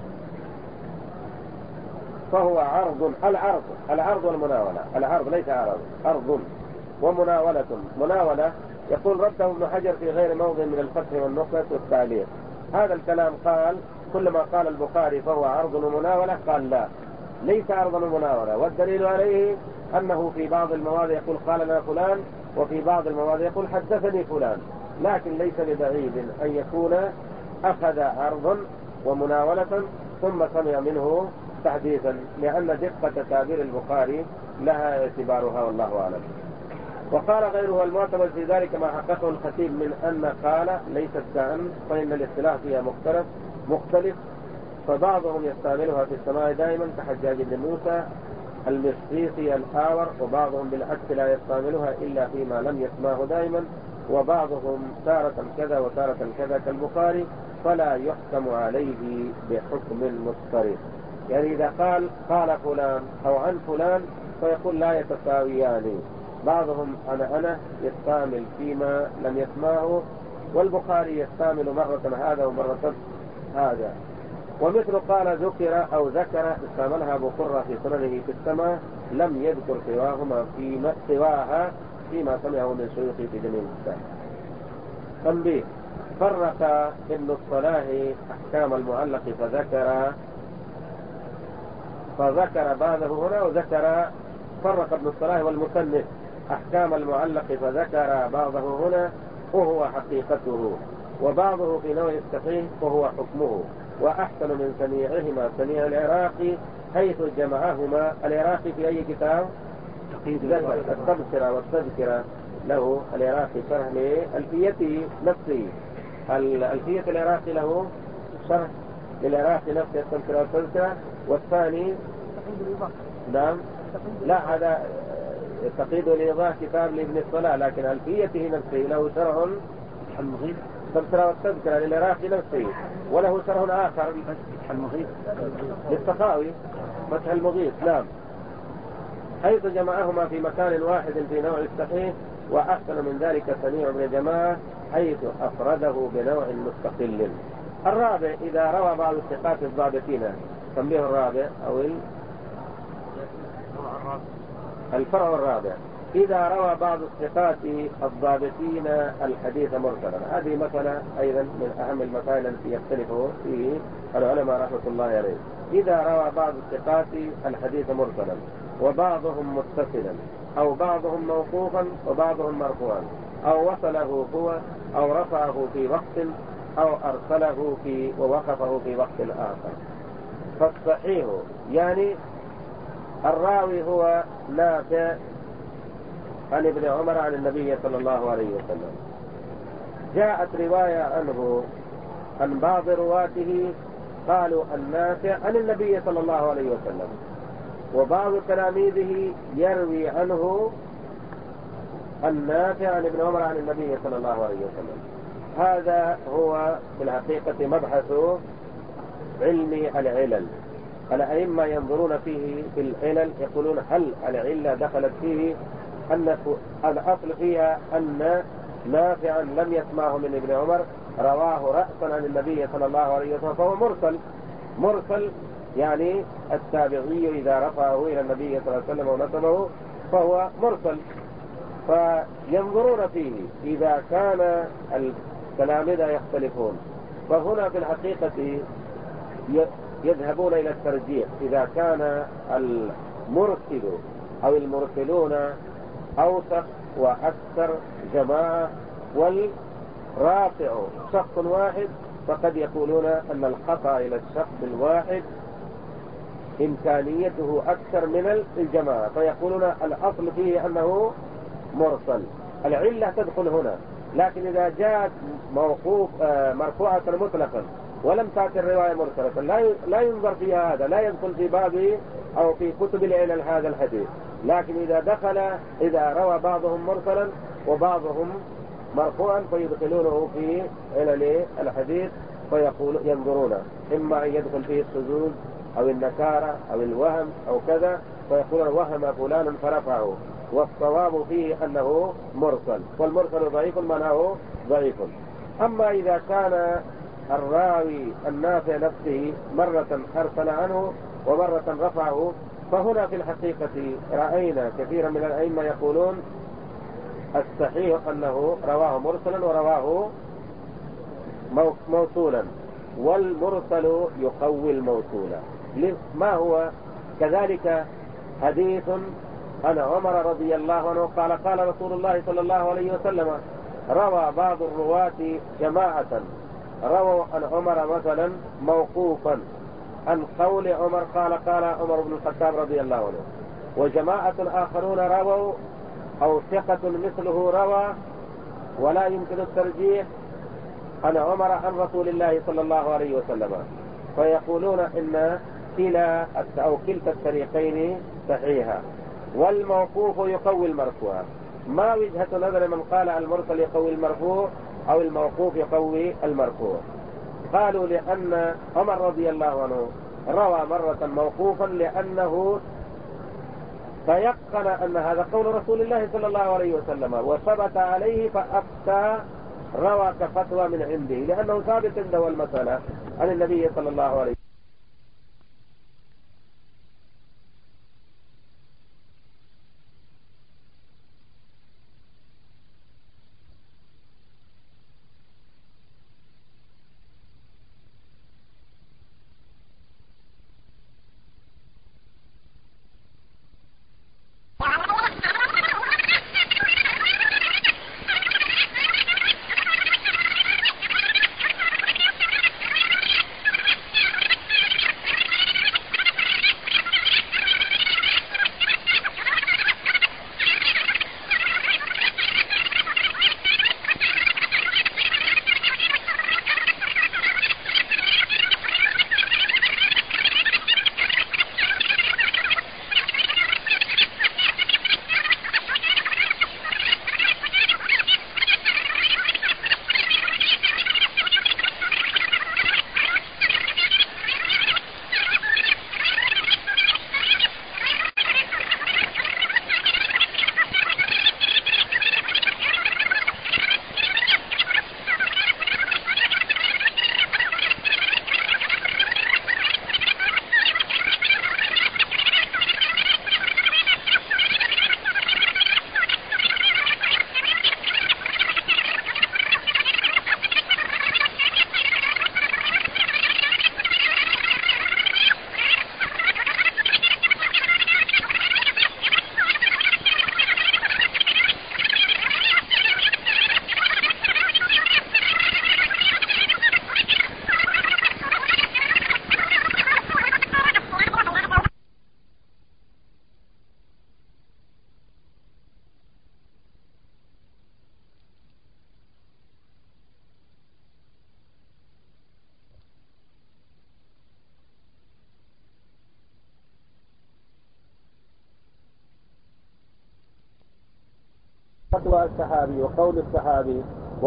[SPEAKER 1] فهو عرض. العرض والمناولة. العرض ليس عرض، عرض ومناولة. مناولة يقول رده ابن حجر في غير موضع من الفتح والنقص والتعليق. هذا الكلام قال كل ما قال البخاري فهو عرض ومناولة، قال لا، ليس عرضا ومناولة. والدليل عليه أنه في بعض المواضع يقول قال لنا فلان، وفي بعض المواضع يقول حدثني فلان. لكن ليس ببعيد أن يكون أخذ عرضا ومناولة ثم سمع منه تحديثا، لأن دقة تعبير البخاري لها اعتبارها والله أعلم. وقال غيره المعتمد في ذلك ما حققه الخطيب من أن قال ليست كأن، فإن الاصطلاح فيها مختلف، فبعضهم يستعملها في السماع دائما كحجاج بن موسى المصيصي الآور، وبعضهم بالعكس لا يستعملها إلا فيما لم يسمعه دائما، وبعضهم تارة كذا وتارة كذا كالبخاري، فلا يحكم عليه بحكم مضطرد. يعني إذا قال فلان أو عن فلان فيقول لا يتساويان. بعضهم أنا يستعمل فيما لم يسمعه، والبخاري يستعمل مرة هذا ومرة هذا. ومثل قال ذكر أو ذكر استعملها أبو قرة في سننه في السماء، لم يذكر سواها فيما سمعه من شيوخه في جميع الكتاب. تنبيه: فرق ابن الصلاح أحكام المعلق فذكر بعضه هنا، فرق ابن الصلاح والمصنف أحكام المعلق فذكر بعضه هنا وهو حقيقته، وبعضه في نوع الصحيح وهو حكمه. وأحسن من سميعهما سميع العراقي حيث جمعهما. العراقي في أي كتاب؟ التبصرة والتذكرة له العراقي شرح لألفيته نفسه. الألفية العراقي له شرح للعراقي نفسه التبصرة والتذكرة. والثاني نعم لا، هذا تقييد الإيضاح كتاب لابن الصلاح، لكن ألفيته نفسه له شرح المغيث التبصرة والتذكرة للعراقي نفسه، وله شرح آخر للسخاوي فتح المغيث. نعم، حيث جمعهما في مكان واحد في نوع الصحيح. وأحسن من ذلك سميع ابن جماعة حيث أفرده بنوع مستقل. الرابع: إذا روى بعض الثقات الضابطين. تنبيه الرابع أو الفرع الرابع: إذا روى بعض الثقات الضابطين الحديث مرسلا. هذه مسألة أيضا من أهم المسائل التي يختلف فيه العلماء رحمة الله عليه. إذا روى بعض الثقات الحديث مرسلا وبعضهم متصلا، أو بعضهم موقوفا وبعضهم مرفوعا، أو وصله هو أو رفعه في وقت أو أرسله ووقفه في وقت آخر، فالصحيح يعني الراوي هو نافع عن ابن عمر عن النبي صلى الله عليه وسلم. جاءت رواية عنه عن بعض رواته قالوا النافع عن النبي صلى الله عليه وسلم، وبعض تلاميذه يروي عنه النافع عن ابن عمر عن النبي صلى الله عليه وسلم. هذا هو في الحقيقة مبحث علم العلل. الأئمة ينظرون فيه في العلل، يقولون هل العلة دخلت فيه أن الأصل فيها أن نافعا لم يسمعه من ابن عمر رواه رأسا عن النبي صلى الله عليه وسلم فهو مرسل، يعني التابعي إذا رفعه إلى النبي صلى الله عليه وسلم ونسبه فهو مرسل. فينظرون فيه إذا كان التلامذة يختلفون، فهنا في الحقيقة يذهبون إلى الترجيح. إذا كان المرسل أو المرسلون أوثق وأكثر جماعة والرافع شخص واحد، فقد يقولون أن الخطأ إلى الشخص الواحد إمكانيته أكثر من الجماعة، فيقولون الأصل فيه أنه مرسل. العلة تدخل هنا، لكن إذا جاءت مرفوعة مطلقا ولم تأتي الرواية مرسلة لا ينظر فيها، هذا لا يدخل في باب أو في كتب العلل هذا الحديث. لكن إذا روى بعضهم مرسلا وبعضهم مرفوعا فيدخلونه في علل الحديث فيقول ينظرون إما أن يدخل فيه الشذوذ أو النكارة أو الوهم أو كذا، فيقولون وهم فلانا فرفعه، والصواب فيه أنه مرسل، والمرسل ضعيف معناه ضعيف. أما إذا كان الراوي النافع نفسه مرة أرسل عنه ومرة رفعه، فهنا في الحقيقة رأينا كثيرا من الأئمة يقولون الصحيح أنه رواه مرسلا ورواه موصولا، والمرسل يقوي الموصول. ما هو كذلك حديث عن عمر رضي الله عنه قال قال رسول الله صلى الله عليه وسلم، روى بعض الرواة جماعة رووا عن عمر مثلا موقوفا عن قول عمر قال قال عمر بن الخطاب رضي الله عنه، وجماعة آخرون رووا أو ثقة مثله روى ولا يمكن الترجيح عن عمر عن رسول الله صلى الله عليه وسلم، فيقولون إن كلا أو كلتا الطريقين صحيحة، والموقوف يقوي المرفوع. ما وجهة نظر من قال المرسل يقوي المرفوع أو الموقوف يقوي المرفوع؟ قالوا لأن عمر رضي الله عنه روى مرة موقوفا لأنه تيقن أن هذا قول رسول الله صلى الله عليه وسلم وثبت عليه فأفتى، روى كفتوى من عنده لأنه ثابت عنده المسألة عن النبي صلى الله عليه وسلم. فتوى الصحابي وقول الصحابي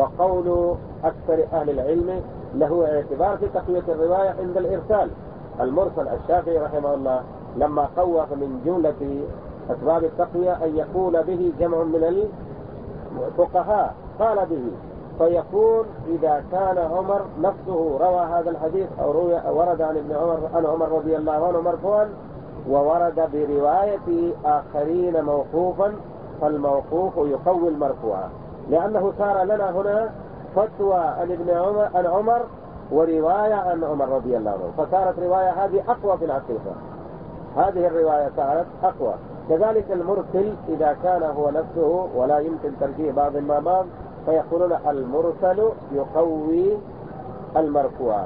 [SPEAKER 1] وقول أكثر أهل العلم له اعتبار في تقوية الرواية عند الإرسال. المرسل الشافعي رحمه الله لما قوى من جملة أسباب التقوية أن يقول به جمع من الفقهاء قال به، فيكون إذا كان عمر نفسه روى هذا الحديث أو ورد عن ابن عمر عن عمر رضي الله عنه مرفوعا وورد برواية آخرين موقوفا، فالموقوف يقوي المرفوع، لأنه صار لنا هنا فتوى عن ابن عمر عن عمر ورواية عن عمر رضي الله عنه، فصارت رواية هذه أقوى في الحقيقة، هذه الرواية صارت أقوى. كذلك المرسل إذا كان هو نفسه ولا يمكن ترجيح بعض ما بعض، فيقولون المرسل يقوي المرفوع.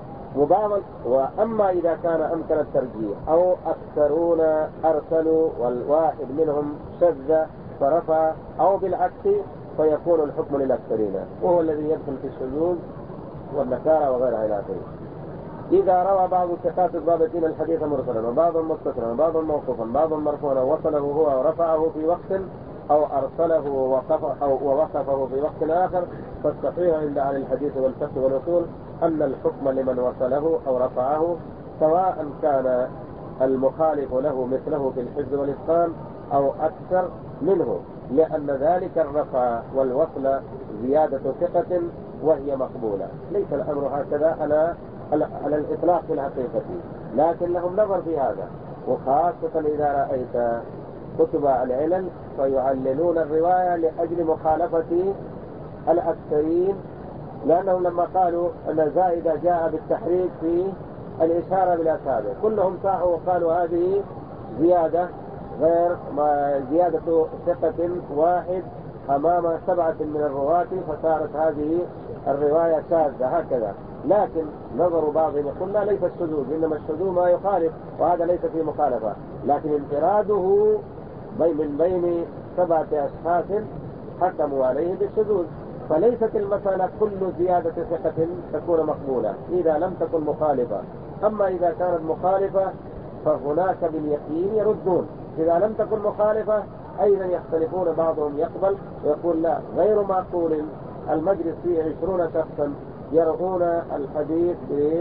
[SPEAKER 1] وأما إذا كان أمكن الترجيح أو أكثرون أرسلوا والواحد منهم شذ فرفع أو بالعكس، فيكون الحكم للأكثرين، وهو الذي يدخل في الشذوذ والنكارة وغيرها إلى آخره. إذا روى بعض الثقات الضابطين الحديث مرسلا وبعض متصلا وبعض موقوفا بعض مرفوعا ووصله هو ورفعه في وقت أو أرسله ووقفه في وقت آخر، فالصحيح عند أهل الحديث والفقه والأصول أن الحكم لمن وصله أو رفعه، سواء كان المخالف له مثله في الحفظ والإتقان أو أكثر منه، لأن ذلك الرفع والوصل زيادة ثقة وهي مقبولة. ليس الأمر هكذا على الإطلاق في الحقيقة، لكن لهم نظر في هذا، وخاصة إذا رأيت كتب العلل فيعللون الرواية لأجل مخالفة الأكثرين، لأنهم لما قالوا أن زائدة جاء بالتحريك في الإشارة بالأصابع، كلهم صاحوا وقالوا هذه زيادة غير زيادة ثقة واحد أمام 7 من الرواة، فصارت هذه الرواية شاذة هكذا. لكن نظر بعضهم يقول لا، ليس الشذوذ، إنما الشذوذ ما يخالف، وهذا ليس فيه مخالفة، لكن انفراده من بين 7 أشخاص حكموا عليه بالشذوذ. فليست المسألة كل زيادة ثقة تكون مقبولة إذا لم تكن مخالفة، أما إذا كانت مخالفة فهناك باليقين يردون، إذا لم تكن مخالفة أيضا يختلفون، بعضهم يقبل ويقول لا، غير معقول المجلس فيه 20 شخصا يرون الحديث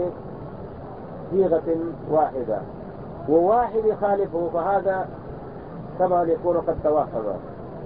[SPEAKER 1] بصيغة واحدة وواحد يخالفه، فهذا كما يكون قد توهم.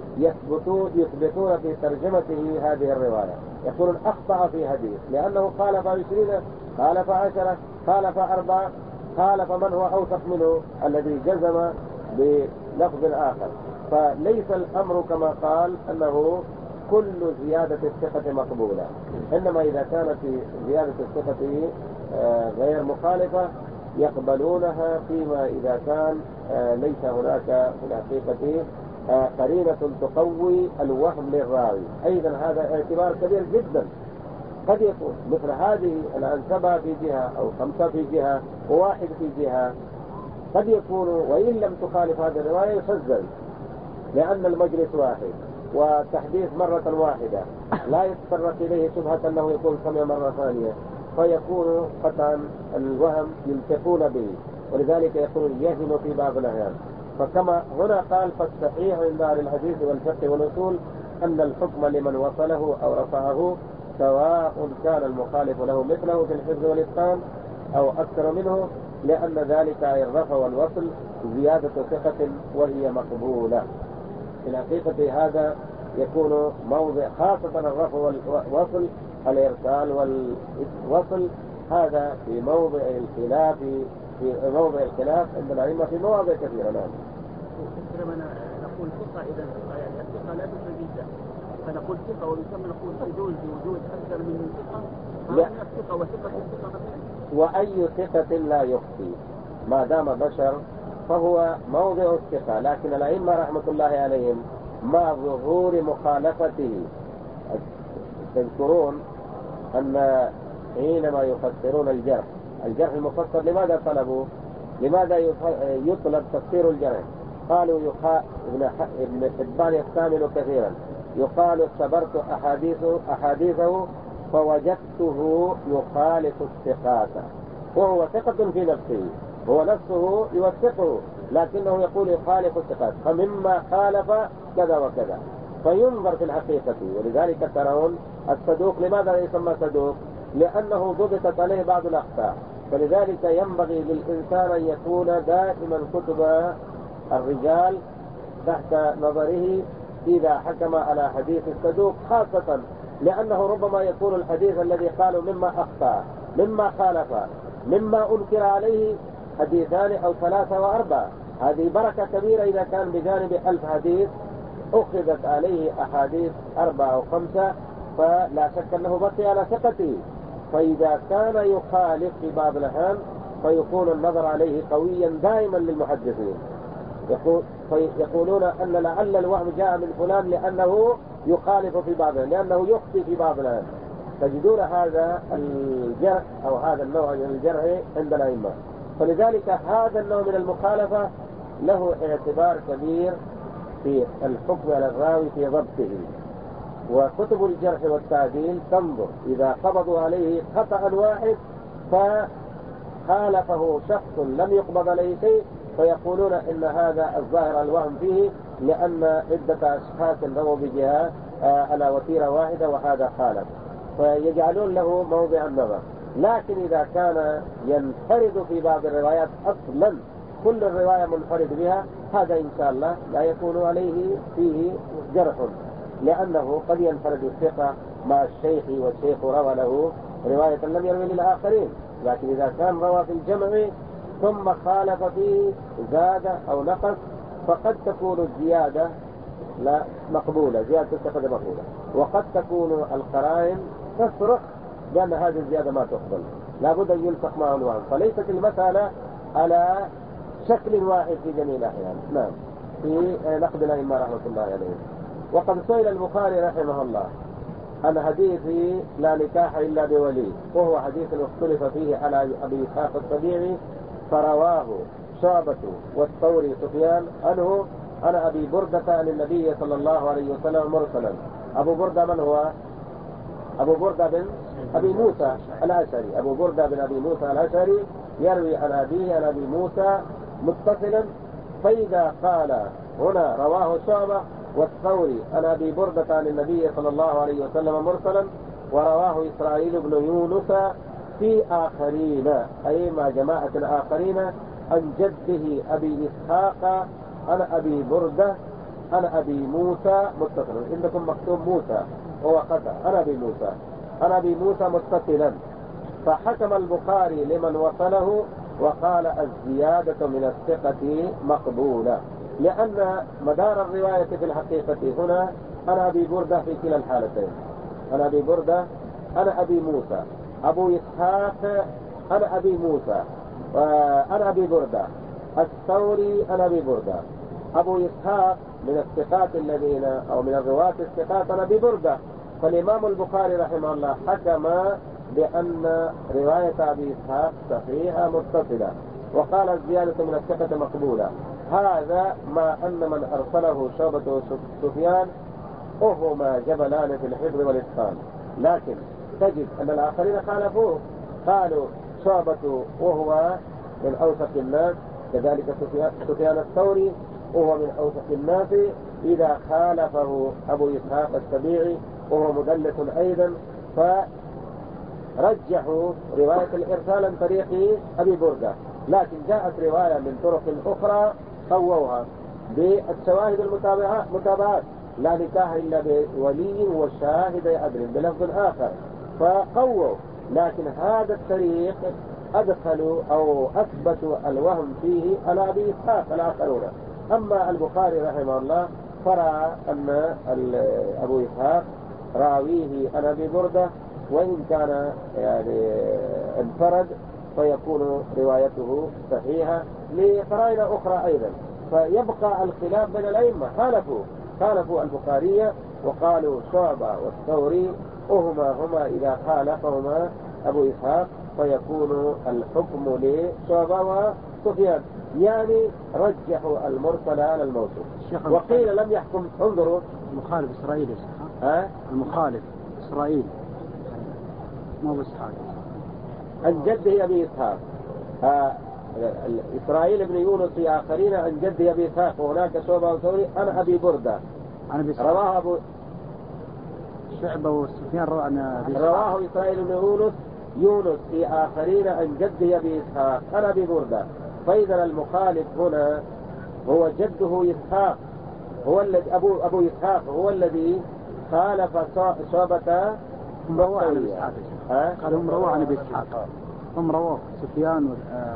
[SPEAKER 1] يثبتون في ترجمته هذه الرواية، يقولون أخطأ في حديث لأنه خالف 20، خالف 10، خالف 4، خالف من هو أوثق منه الذي جزم بلفظ آخر. فليس الأمر كما قال أنه كل زيادة الثقة مقبولة، إنما إذا كانت زيادة الثقة غير مخالفة يقبلونها، فيما إذا كان ليس هناك في الحقيقة قرينة تقوي الوهم للراوي. أيضا هذا اعتبار كبير جدا. قد يكون مثل هذه الآن 7 في جهة أو 5 في جهة وواحد في جهة، قد يكون وإن لم تخالف هذه الرواية يسجل، لأن المجلس واحد والتحديث مرة واحدة لا يتطرق إليه شبهة أنه يكون سمع مرة ثانية، فيكون قطعا الوهم يلتقون به، ولذلك يكون يهن في بعض الأحيان. فكما هنا قال فالصحيح عند أهل الحديث والفقه والأصول أن الحكم لمن وصله أو رفعه، سواء كان المخالف له مثله في الحفظ والإتقان أو أكثر منه، لأن ذلك أي الرفع والوصل زيادة ثقة وهي مقبولة. في الحقيقة هذا يكون موضع، خاصة الرفع والوصل، الإرسال والوصل، هذا في موضع الخلاف، في موضع الخلاف عند العلماء في مواضع كثيرة. نعم.
[SPEAKER 2] نقول ثقة، إذا ثقة يعني الثقة لا تسمى، فنقول ثقة ويسمى نقول شذوذ بوجود أكثر من ثقة، فهذه الثقة وثقة الثقة مثلا.
[SPEAKER 1] وأي ثقة لا يخطي ما دام بشر فهو موضع الثقة، لكن الأئمة رحمة الله عليهم مع ظهور مخالفته تذكرون أن حينما يفسرون الجرح المفسر لماذا طلبوا؟ لماذا يطلب تفسير الجرح؟ قالوا ابن حبان يستعمل كثيرا، يقال اختبرت أحاديثه فوجدته يخالف الثقات، وهو ثقة في نفسه، هو نفسه يوثقه لكنه يقول يخالف الثقات، فمما خالف كذا وكذا، فينظر في الحقيقة. ولذلك ترون الصدوق لماذا يسمى صدوق؟ لأنه ضبطت عليه بعض الأخطاء، فلذلك ينبغي للإنسان أن يكون دائما كتب الرجال تحت نظره إذا حكم على حديث الصدوق، خاصة لأنه ربما يكون الحديث الذي قالوا مما أخطأ، مما خالف، مما أنكر عليه حديثان أو 3 و4. هذه بركة كبيرة إذا كان بجانب 1000 حديث أخذت عليه أحاديث 4 أو 5، فلا شك أنه بقي على ثقته. فإذا كان يخالف في بعض الأحيان فيكون النظر عليه قويا دائما للمحدثين، يقولون أن لعل الوهم جاء من فلان لأنه يخالف في بعض، لأنه يخطئ في بعض الأحيان. تجدون هذا الجرح أو هذا النوع من الجرح عند الأئمة، فلذلك هذا النوع من المخالفة له اعتبار كبير في الحكم على الراوي في ضبطه. وكتب الجرح والتعديل تنظر إذا قبضوا عليه خطأ واحد فخالفه شخص لم يقبض عليه شيء، فيقولون إن هذا الظاهر الوهم فيه لأن عدة أشخاص رووا بجهة على وتيرة واحدة وهذا خالف، فيجعلون له موضع النظر. لكن إذا كان ينفرد في بعض الروايات أصلا كل الرواية منفرد بها، هذا إن شاء الله لا يكون عليه فيه جرح، لأنه قد ينفرد الثقة مع الشيخ والشيخ روى له رواية لم يروي للآخرين. لكن إذا كان روى في الجمع ثم خالف فيه زاد أو نقص فقد تكون الزيادة لا مقبولة، زيادة الثقة مقبولة، وقد تكون القرائن تصرخ بأن هذه الزيادة ما تقبل، لابد أن يلصق معه الوهم. فليست المسألة على شكل واحد في جميع الأحيان. نعم، في نقد الأئمة رحمة الله عليهم. وقد سئل البخاري رحمه الله عن حديث لا نكاح إلا بولي، وهو حديث اختلف فيه على أبي إسحاق السبيعي، فرواه شعبة والثوري سفيان عنه عن أبي بردة عن النبي صلى الله عليه وسلم مرسلا. أبو بردة من هو؟ أبو بردة بن أبي موسى الأشعري. أبو بردة بن أبي موسى الأشعري يروي عن أبيه عن أبي موسى متصلا. فإذا قال هنا رواه شعبة والثوري عن أبي بردة عن النبي صلى الله عليه وسلم مرسلا، ورواه إسرائيل بن يونس في آخرين، أي مع جماعة آخرين، عن جده أبي إسحاق عن أبي بردة عن أبي موسى متصلا. عندكم مكتوب موسى هو قطع عن أبي موسى عن أبي موسى متصلا، فحكم البخاري لمن وصله وقال الزيادة من الثقة مقبولة، لأن مدار الرواية في الحقيقة هنا عن أبي بردة في كلا الحالتين، عن أبي بردة عن أبي موسى، أبو إسحاق عن أبي موسى عن أبي بردة، الثوري عن أبي بردة. أبو إسحاق من الثقات الذين أو من الرواة الثقات عن أبي بردة، فالإمام البخاري رحمه الله حكم بأن رواية أبي إسحاق صحيحة متصلة، وقال الزيادة من الثقة مقبولة. هذا ما أن من أرسله شعبة وسفيان وهما جبلان في الحفظ والإتقان، لكن تجد أن الآخرين خالفوه، قالوا شعبة وهو من أوثق الناس، كذلك سفيان الثوري وهو من أوثق الناس، إذا خالفه أبو إسحاق السبيعي وهو مدلس أيضا، فرجحوا رواية الإرسال عن طريق أبي بردة. لكن جاءت رواية من طرق أخرى قووها بالشواهد المتابعات، لا نكاح إلا بولي وشاهد عدل بلفظ آخر، فقووا. لكن هذا الطريق أدخلوا أو أثبتوا الوهم فيه على أبي إسحاق الآخرون. أما البخاري رحمه الله فرأى أن أبو إسحاق راويه عن أبي بردة، وإن كان يعني انفرد فيكون روايته صحيحة لقرائن أخرى أيضا. فيبقى الخلاف بين الأئمة، خالفوا البخاري وقالوا شعبة والثوري هما إذا خالفهما أبو إسحاق فيكون الحكم لشعبة وسفيان، يعني رجحوا المرسل على الموصول. وقيل لم يحكم. انظروا
[SPEAKER 2] المخالف إسرائيل يا شيخ، المخالف إسرائيل مو بإسحاق،
[SPEAKER 1] عن جده أبي إسحاق. إسرائيل بن يونس في آخرين عن جده أبي إسحاق، وهناك شعبة وثوري أنا أبي بردة رواه أبو
[SPEAKER 2] شعبة وسفيان
[SPEAKER 1] رواه إسرائيل بن يونس في آخرين عن جده أبي إسحاق أنا أبي بردة. فإذا المخالف هنا هو جده إسحاق، هو الذي أبو إسحاق هو الذي خالف شعبة.
[SPEAKER 2] هم رواه عن أبي إسحاق، قال هم رواه عن أبي إسحاق، هم رواه سفيان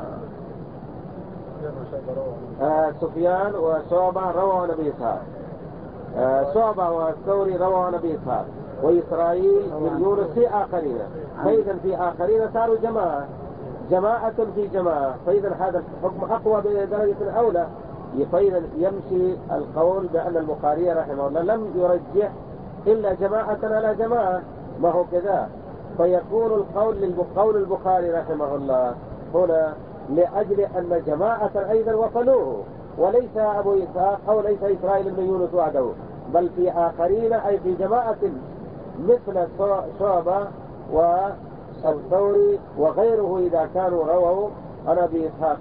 [SPEAKER 1] سفيان وشعبة رواه عن أبي إسحاق، شعبة والثوري رواه عن أبي إسحاق، وإسرائيل من يونس في آخرين. فإذا في آخرين صاروا جماعة في جماعة، فإذا هذا الحكم أقوى بدرجة أولى. فإذا يمشي القول بأن البخاري رحمه الله لم يرجح إلا جماعة على جماعة، ما هو كذا. فيكون القول البخاري رحمه الله هنا لأجل أن جماعة أيضا وصلوه، وليس أبو إسحاق أو ليس إسرائيل بن يونس وحده، بل في آخرين أي في جماعة مثل شعبة والثوري وغيره إذا كانوا رووا عن أبي إسحاق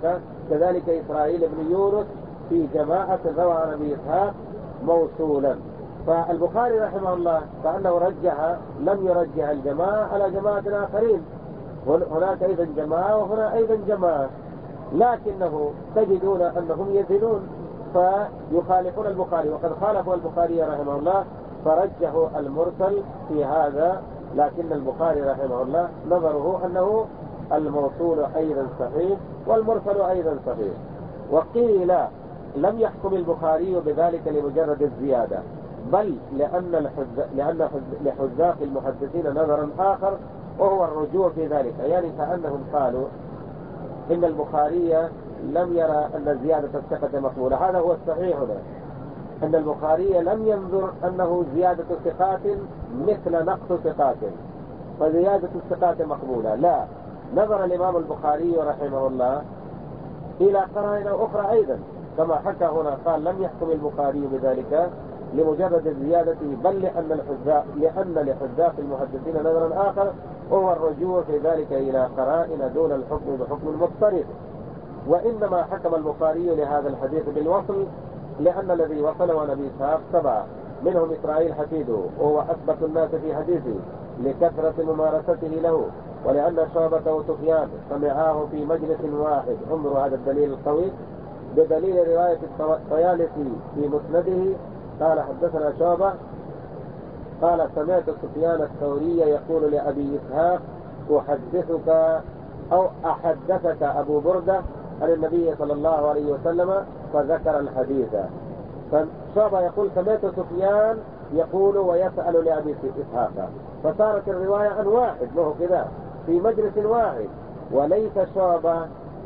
[SPEAKER 1] كذلك إسرائيل بن يونس في جماعة روى عن أبي إسحاق موصولا. فالبخاري رحمه الله كأنه رجح، لم يرجح الجماعة على جماعة آخرين، هناك أيضا جماعة وهنا أيضا جماعة، لكنه تجدون أنهم يزنون فيخالفون البخاري، وقد خالفوا البخاري رحمه الله فرجحوا المرسل في هذا، لكن البخاري رحمه الله نظره أنه الموصول أيضا صحيح والمرسل أيضا صحيح. وقيل لم يحكم البخاري بذلك لمجرد الزيادة، بل لأن لحذاق المحدثين نظرا آخر وهو الرجوع في ذلك، يعني كأنهم قالوا إن البخاري لم يرى أن زيادة الثقة مقبولة. هذا هو الصحيح هنا، أن البخاري لم ينظر أنه زيادة ثقات مثل نقص ثقات فزيادة الثقات مقبولة، لا، نظر الإمام البخاري رحمه الله إلى قرائن أخرى أيضا، كما حكى هنا قال لم يحكم البخاري بذلك لمجرد الزيادة، بل لأن لحذاق المحدثين نظرا آخر وهو الرجوع في ذلك إلى قرائن دون الحكم بحكم مضطرد. وإنما حكم البخاري لهذا الحديث بالوصل لأن الذي وصله عن أبي إسحاق 7، منهم إسرائيل حفيده وهو أثبت الناس في حديثه لكثرة ممارسته له، ولأن شعبة وسفيان سمعاه في مجلس واحد، انظروا هذا الدليل القوي، بدليل رواية الطيالسي في مسنده قال حدثنا شعبة قال سمعت سفيان الثوري يقول لأبي إسحاق أحدثك أو أحدثك أبو بردة عن النبي صلى الله عليه وسلم فذكر الحديث. فشعبة يقول سمعت سفيان يقول ويسأل لأبي إسحاق، فصارت الرواية عن واحد، ما هو كذا في مجلس واحد، وليس شعبة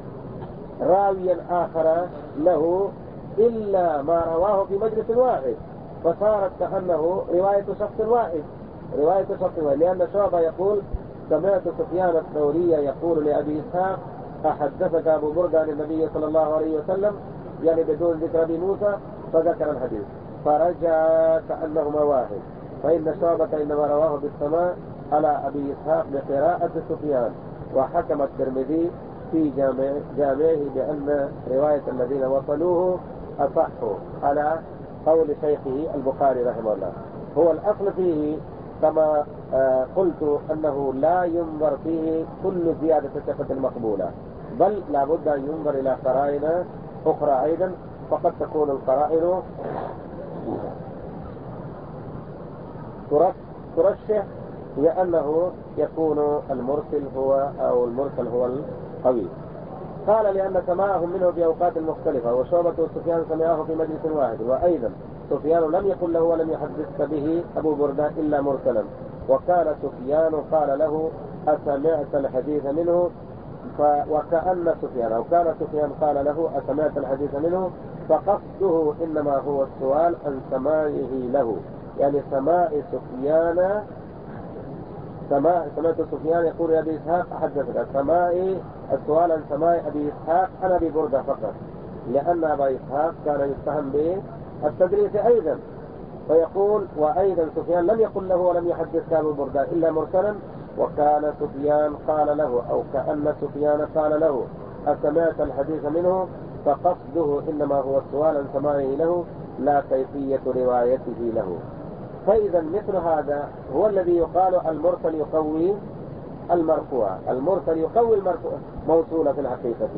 [SPEAKER 1] راويا آخر له إلا ما رواه في مجلس واحد، فصارت كأنه رواية شخص واحد، لأن شعبة يقول سمعت سفيان الثوري يقول لأبي إسحاق أحدثك أبو بردة عن النبي صلى الله عليه وسلم، يعني بدون ذكر أبي موسى، فذكر الحديث فرجع كأنهما واحد. فإن شعبة إنما رواه بالسماء على أبي إسحاق بقراءة سفيان. وحكم الترمذي في جامعه بأن رواية الذين وصلوه أصح على قول شيخه البخاري رحمه الله. هو الأصل فيه كما قلت أنه لا ينظر فيه كل زيادة ثقة مقبولة، بل لابد أن ينظر إلى قرائن أخرى أيضا، فقد تكون القرائن ترشح لأنه يكون المرسل هو القوي. قال لأن سماعهم منه في أوقات مختلفة، وشعبة وسفيان سمعاه في مجلس واحد، وأيضا سفيان لم يقل له ولم يحدث به أبو بردة إلا مرسلا، وكان سفيان قال له أسمعت الحديث منه، وكأن سفيان قال له أسمعت الحديث منه، فقصده إنما هو السؤال عن سماعه له، يعني سماعت سفيان يقول يا أبي إسحاق أحدثك، السؤال عن سماع أبي إسحاق عن أبي بردة فقط، لأن أبا إسحاق كان يتهم بالتدريس أيضا، فيقول وأيضا سفيان لم يقل له ولم يحدث أبو بردة إلا مرسلا، وكان سفيان قال له أو كأن سفيان قال له أسمعت الحديث منه، فقصده إنما هو السؤال عن سماعه له لا كيفية روايته له. فإذا مثل هذا هو الذي يقال المرسل يقوي المرفوع، موصولة في الحقيقة.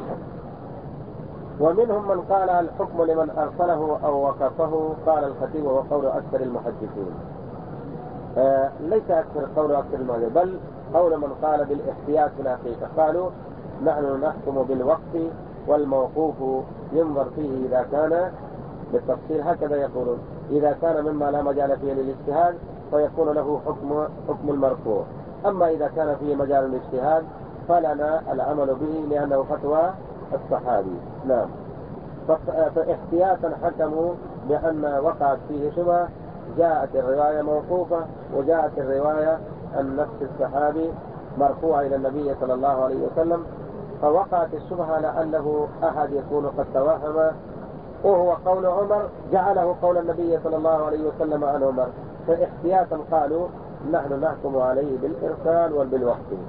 [SPEAKER 1] ومنهم من قال الحكم لمن أرسله أو وقفه، قال الخطيب وهو قول أكثر المحدثين، ليس قول أكثر المحدثين، بل قول من قال بالاحتياط في الحقيقة، قالوا نحن نحكم بالوقف والموقوف ينظر فيه إذا كان بالتفصيل، هكذا يقولون، إذا كان مما لا مجال فيه للاجتهاد فيكون له حكم المرفوع، أما إذا كان فيه مجال للاجتهاد فلنا العمل به لأنه فتوى الصحابي. نعم. فاحتياطا حكموا بأن وقعت فيه شبهة، جاءت الرواية موقوفة وجاءت الرواية عن نفس الصحابي مرفوعة إلى النبي صلى الله عليه وسلم، فوقعت الشبهة لأنه أحد يكون قد توهم وهو قول عمر جعله قول النبي صلى الله عليه وسلم عن عمر، فاحتياطا قالوا نحن نحكم عليه بالإرسال وبالوقف.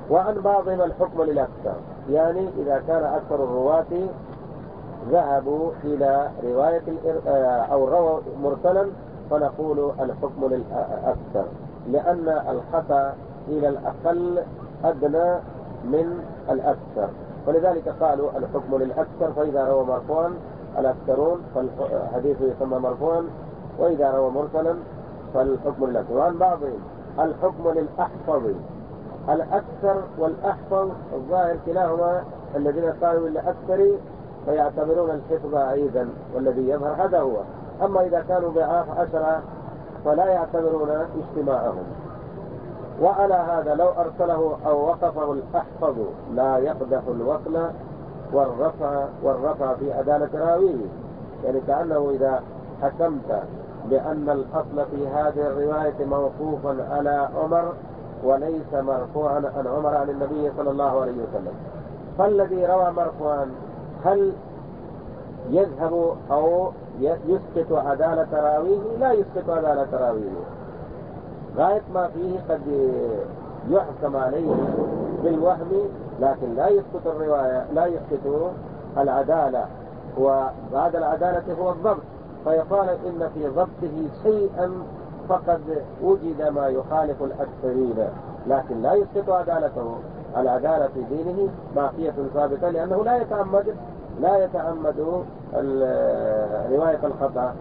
[SPEAKER 1] وعن بعضهم الحكم للأكثر، يعني إذا كان أكثر الرواة ذهبوا إلى رواية أو رووا مرسلا فنقول الحكم للأكثر، لأن الخطأ إلى الأقل أدنى من الأكثر، ولذلك قالوا الحكم للأكثر. فإذا روى مرفوعا الأكثرون فالحديث يسمى مرفوعا، وإذا روى مرسلا فالحكم للأكثر. وعن بعضهم الحكم للأحفظ. الأكثر والأحفظ الظاهر كلاهما الذين قالوا للأكثر فيعتبرون الحفظ أيضا، والذي يظهر هذا هو. أما إذا كانوا ضعاف 10 فلا يعتبرون اجتماعهم. وعلى هذا لو أرسله أو وقفه الأحفظ لا يقدح الوصل والرفع في عدالة راويه، يعني كأنه إذا حكمت بأن الأصل في هذه الرواية موقوفا على عمر وليس مرفوعا عن عمر عن النبي صلى الله عليه وسلم، فالذي روى مرفوعا هل يذهب أو يسقط عدالة راويه؟ لا يسقط عدالة راويه، غاية ما فيه قد يحكم عليه بالوهم، لكن لا يسقط الرواية، لا يسقط العدالة. وبعد العدالة هو الضبط، فيقال إن في ضبطه شيئا فقد وجد ما يخالف الأكثرين، لكن لا يسقط عدالته. العدالة في دينه باقية ثابتة، لأنه لا يتعمد رواية الخطأ.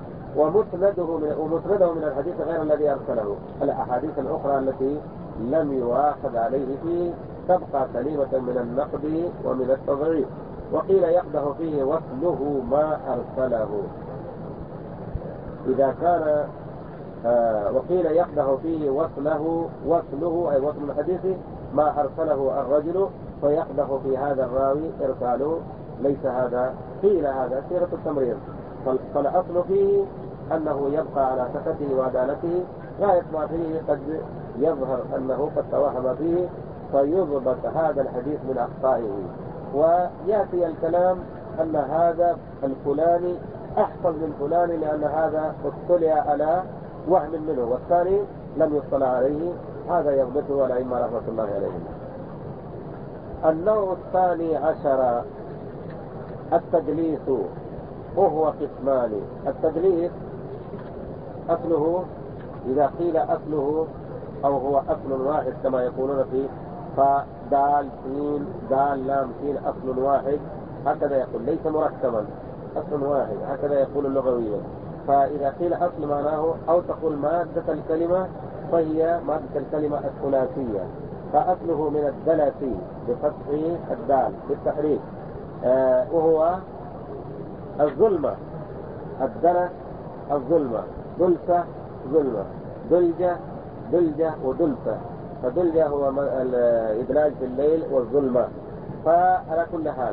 [SPEAKER 1] ومسنده من الحديث غير الذي أرسله. الأحاديث الأخرى التي لم يؤاخذ عليه فيه تبقى سليمة من النقد ومن التضعيف. وقيل يقدح فيه وصله ما أرسله إذا كان وقيل يقدح فيه وصله أي وصل الحديث ما أرسله الرجل، فيقدح في هذا الراوي إرساله. ليس هذا، قيل هذا سيرة التمرير، فالأصل فيه أنه يبقى على ثقته وعدالته، غاية ما فيه قد يظهر أنه قد توهم فيه فيضبط هذا الحديث من أخطائه. ويأتي الكلام أن هذا الفلاني أحفظ من فلان لأن هذا اطلع على وهم منه والثاني لم يطلع عليه، هذا يضبطه الأئمة رحمة الله عليهم. النوع الثاني عشر التدليس، وهو قسمان. التدليس أصله، إذا قيل أصله أو هو أصل واحد كما يقولون فيه، فدال سين دال لام سين أصل واحد، هكذا يقول، ليس مركبا، أصل واحد هكذا يقول اللغويون. فإذا قيل أصل معناه، أو تقول مادة الكلمة، فهي مادة الكلمة الثلاثية، فأصله من الدلسي بفتح الدال بالتحريك، وهو الظلمة. الدلس الظلمة، دلسة ظلمة، دلجة ودلسة. فدلجة هو الإدلاج في الليل والظلمة. فعلى كل حال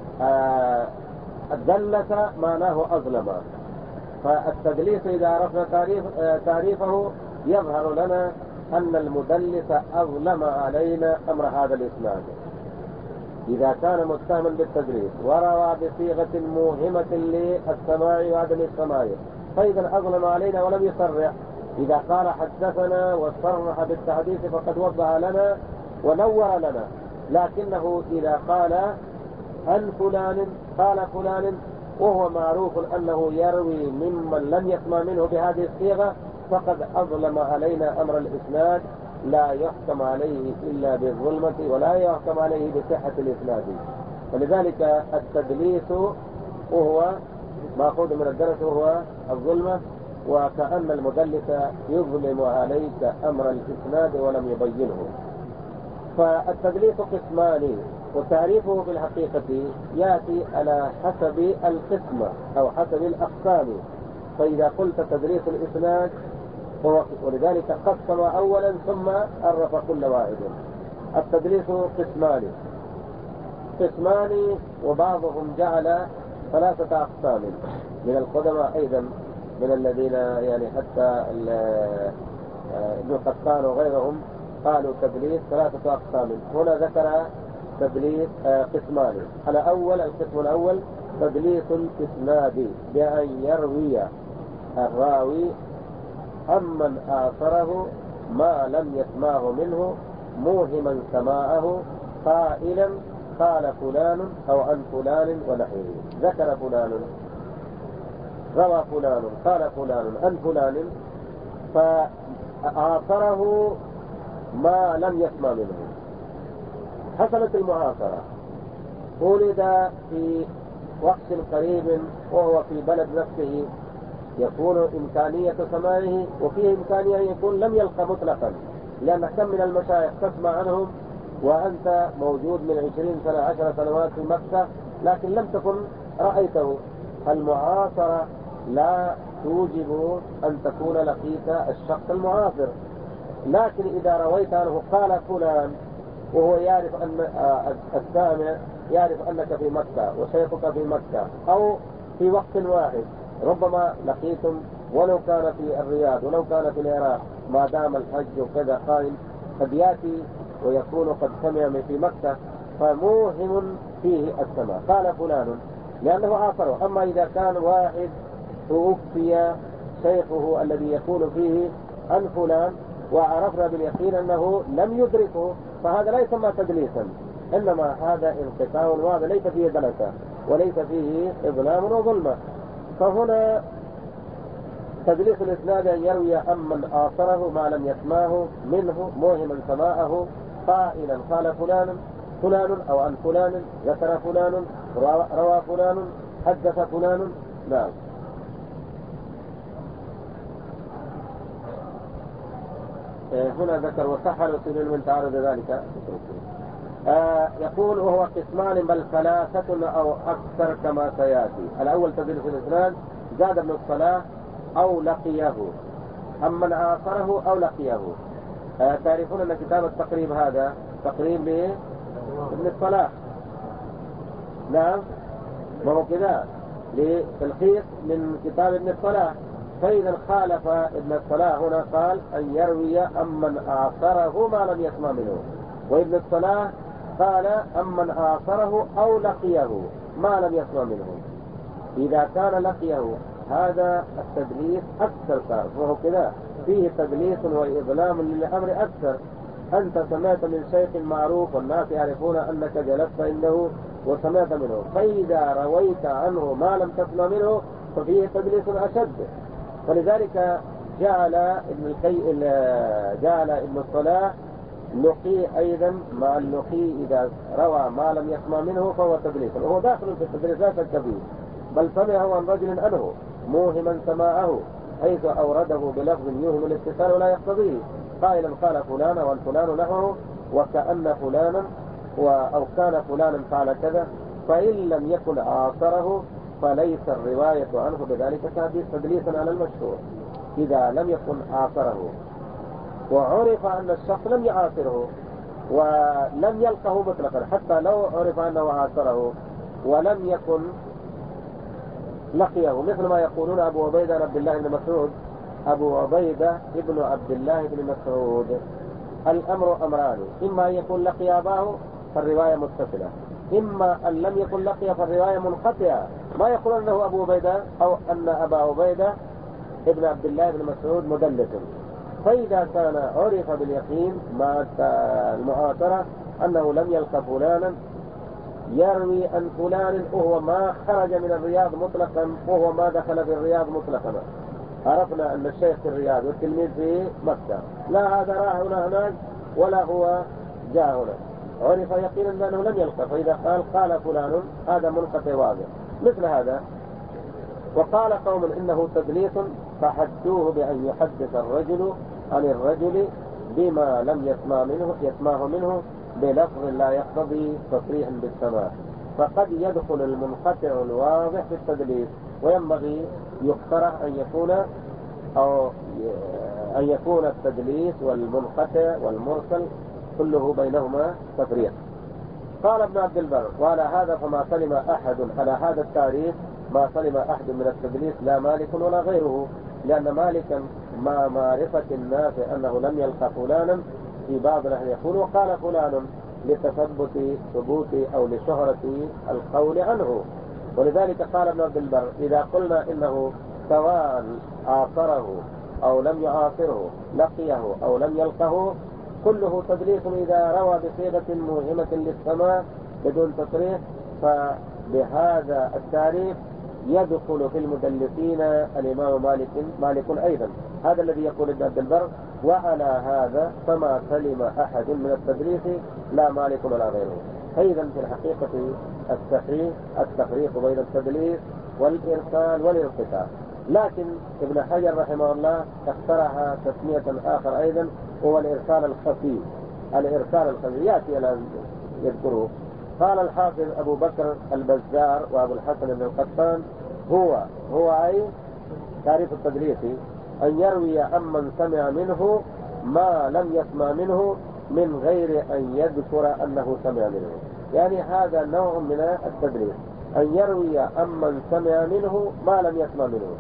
[SPEAKER 1] الدلس معناه أظلم. فالتدليس إذا عرفنا تعريفه يظهر لنا أن المدلس أظلم علينا أمر هذا الإسناد. إذا كان متهما بالتدليس وروى بصيغة موهمة للسماع وعدم السماع، فإذا أظلم علينا ولم يصرح. إذا قال حدثنا وصرح بالتحديث فقد وضح لنا ونور لنا، لكنه إذا قال عن فلان قال فلان وهو معروف أنه يروي ممن لم يسمع منه بهذه الصيغة، فقد أظلم علينا أمر الإسناد، لا يحكم عليه إلا بالظلمة ولا يحكم عليه بصحة الإسناد. ولذلك التدليس وهو مأخوذ من الدرس وهو الظلمة، وكأن المدلس يظلم عليك أمر الإسناد ولم يبينه. فالتدليس قسمان، وتعريفه في الحقيقة يأتي على حسب القسمة أو حسب الأقسام. فإذا قلت تدليس الإسناد، ولذلك قسم أولا ثم عرف كل واحد. التدليس قسمان وبعضهم جعل 3 أقسام من القدماء أيضا، من الذين يعني حتى ابن قطان وغيرهم قالوا تدليس 3 أقسام. هنا ذكر تدليس قسمان. القسم الأول تدليس الإسناد، بأن يروي الراوي عمن آثره ما لم يسمعه منه موهما سماعه قائلا قال فلان أو عن فلان ونحوه، ذكر فلان، روى فلان، قال فلان عن فلان، فآثره ما لم يسمع منه. حصلت المعاصرة، ولد في وقت قريب وهو في بلد نفسه يكون إمكانية سماعه، وفيه إمكانية يكون لم يلقى مطلقا، لأن كم من المشايخ تسمع عنهم وأنت موجود من 20 سنة 10 سنوات في مكة لكن لم تكن رأيته. المعاصرة لا توجب أن تكون لقيت الشخص المعاصر، لكن إذا رويت عنه قال فلان وهو يعرف أن السامع يعرف أنك في مكة وشيخك في مكة أو في وقت واحد، ربما لقيتم ولو كان في الرياض ولو كان في العراق، ما دام الحج وكذا قائم قد يأتي ويكون قد سمع في مكة، فموهم فيه السماع. قال فلان لأنه عاصره. أما إذا كان واحد توفي شيخه الذي يكون فيه عن فلان وعرفنا باليقين أنه لم يدركه، فهذا لا يسمى تدليسا، إنما هذا انقطاع، وهذا ليس فيه دلسة وليس فيه إظلام وظلمة. فهنا تدليس الإسناد أن يروي أمن آثره ما لم يسمعه منه موهما سماعه قائلا قال فلان أو عن فلان، ذكر فلان، روى فلان، حدث فلان. نعم. هنا ذكر وصح الوصول من تعارض ذلك. يقول وهو قسمان بل ثلاثة أو أكثر كما سيأتي. الأول تدليس الإسناد زاد ابن الصلاح أو لقيه، أمن آثره أو لقيه. تعرفون أن كتاب التقريب هذا تقريب لابن الصلاح، نعم ما هو كذا لتلخيص من كتاب ابن الصلاح. فإذا خالف ابن الصلاح هنا قال أن يروي أمن آثره ما لم يسمع منه، وابن الصلاح قال أمن آثره أو لقيه ما لم يسمع منه. إذا كان لقيه هذا التدليس أكثر صار، وهو كذا فيه تدليس وإظلام للأمر أكثر. أنت سمعت من شيخ معروف والناس يعرفون أنك جلست عنده وسمعت منه، فإذا رويت عنه ما لم تسمع منه ففيه تدليس أشد. فلذلك جعل ابن الصلاح لقي أيضا مع اللقي إذا روى ما لم يسمع منه فهو تدليس، وهو داخل في التدليس لا شك فيه، بل سمعه عن رجل عنه موهما سماعه، حيث أورده بلفظ يوهم الاتصال ولا يقتضيه، قائلا قال فلان وعن فلان نحوه وكأن فلانا أو كان فلانا فعل كذا، فإن لم يكن عاصره فليس الرواية عنه بذلك تدليسا على المشهور إذا لم يكن عاصره، وعرف أن الشخص لم يعاصره ولم يلقه مطلقا، حتى لو عرف أنه عاصره ولم يكن لقيه، مثل ما يقولون أبو عبيدة عبد الله بن مسعود، أبو عبيدة ابن عبد الله بن مسعود، الأمر أمران، إما أن يكون لقي أباه فالرواية متصلة، إما أن لم يكن لقي فالرواية منقطعة، ما يقول أنه أبو عبيدة أو أن أبا عبيدة ابن عبد الله بن مسعود مدلس. فإذا كان عرف باليقين مع المعاصرة أنه لم يلقى فلانا يروي عن فلان وهو ما خرج من الرياض مطلقا وهو ما دخل في الرياض مطلقا، عرفنا أن الشيخ في الرياض والتلميذ في مكة، لا هذا راح هناك ولا هو جاء هنا، عرف يقينا أنه لم يلقى، فإذا قال فلان هذا منقطع واضح مثل هذا. وقال قوم إنه تدليس فحدوه بأن يحدث الرجل عن الرجل بما لم يسمعه منه بلفظ لا يقتضي تصريح بالسماع، فقد يدخل المنقطع الواضح في التدليس، وينبغي يقترح أن يكون التدليس والمنقطع والمرسل كله بينهما تفريق. قال ابن عبد البر وعلى هذا فما سلم أحد على هذا التعريف ما سلم أحد من التدليس لا مالك ولا غيره، لأن مالكا مع معرفة الناس أنه لم يلقى فلانا في بعض الأحيان يقول وقال فلان لتثبت ثبوت أو لشهرة القول عنه. ولذلك قال ابن عبد البر إذا قلنا إنه سواء عاصره أو لم يعاصره، لقيه أو لم يلقه، كله تدليس إذا روى بصيغة موهمة للسماع بدون تصريح، فبهذا التعريف يدخل في المدلسين الإمام مالك أيضا. هذا الذي يقول ابن عبد البر: وعلى هذا فما سلم أحد من التدليس لا مالك ولا غيره. أيضا في الحقيقة الصحيح التفريق بين التدليس والإرسال والانقطاع، لكن ابن حجر رحمه الله اخترع تسمية آخر أيضا، هو الإرسال الخفي. الإرسال الخفي يأتي الآن يذكره. قال الحافظ أبو بكر البزار وأبو الحسن بن القطان: هو أي تعريف التدليس أن يروي عمن سمع منه ما لم يسمع منه من غير أن يذكر أنه سمع منه. يعني هذا نوع من التدليس، أن يروي عمن سمع منه ما لم يسمع منه.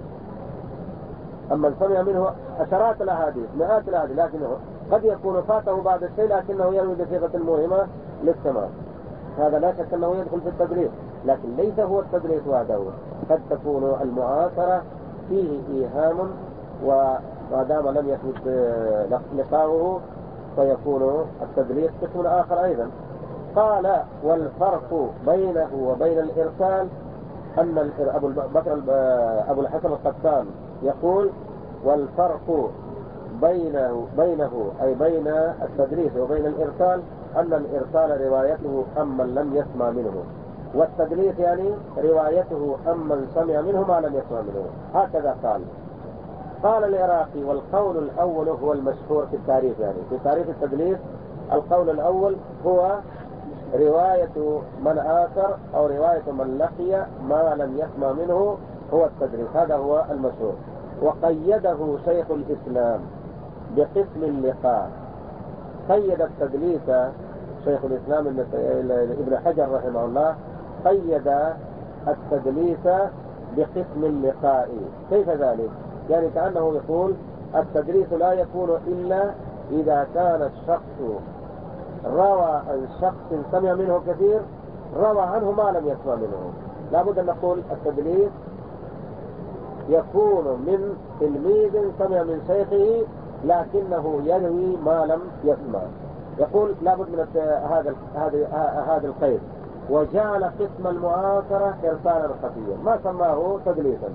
[SPEAKER 1] أمن سمع منه عشرات الأحاديث مئات الأحاديث، لكنه قد يكون فاته بعض الشيء لكنه يروي بصيغة موهمة للسماع، هذا لا شك أنه يدخل في التدليس، لكن ليس هو التدليس وحده. قد تكون المعاصرة فيه إيهام، وما دام لم يثبت لقاؤه فيكون التدليس قسم آخر أيضا. قال: والفرق بينه وبين الإرسال أن أبو الحسن القطان يقول: والفرق بينه أي بين التدليس وبين الإرسال أن الإرسال روايته أمن لم يسمع منه، والتدليس يعني روايته أمن سمع منه ما لم يسمع منه. هكذا قال العراقي: والقول الأول هو المشهور في التعريف، يعني في تعريف التدليس القول الأول هو رواية من آثر أو رواية من لقي ما لم يسمع منه هو التدليس، هذا هو المشهور. وقيده شيخ الإسلام بقسم اللقاء. قيد التدليس شيخ الإسلام ابن حجر رحمه الله، قيد التدليس بقسم اللقاء. كيف ذلك؟ يعني كأنه يقول التدليس لا يكون إلا إذا كان الشخص روى عن شخص سمع منه كثير روى عنه ما لم يسمع منه. لابد أن نقول التدليس يكون من تلميذ سمع من شيخه لكنه يروي ما لم يسمع. يقول لابد من هذا القيد. وجعل قسم المعاصرة إرسالا خفيا، ما سماه تدليسا.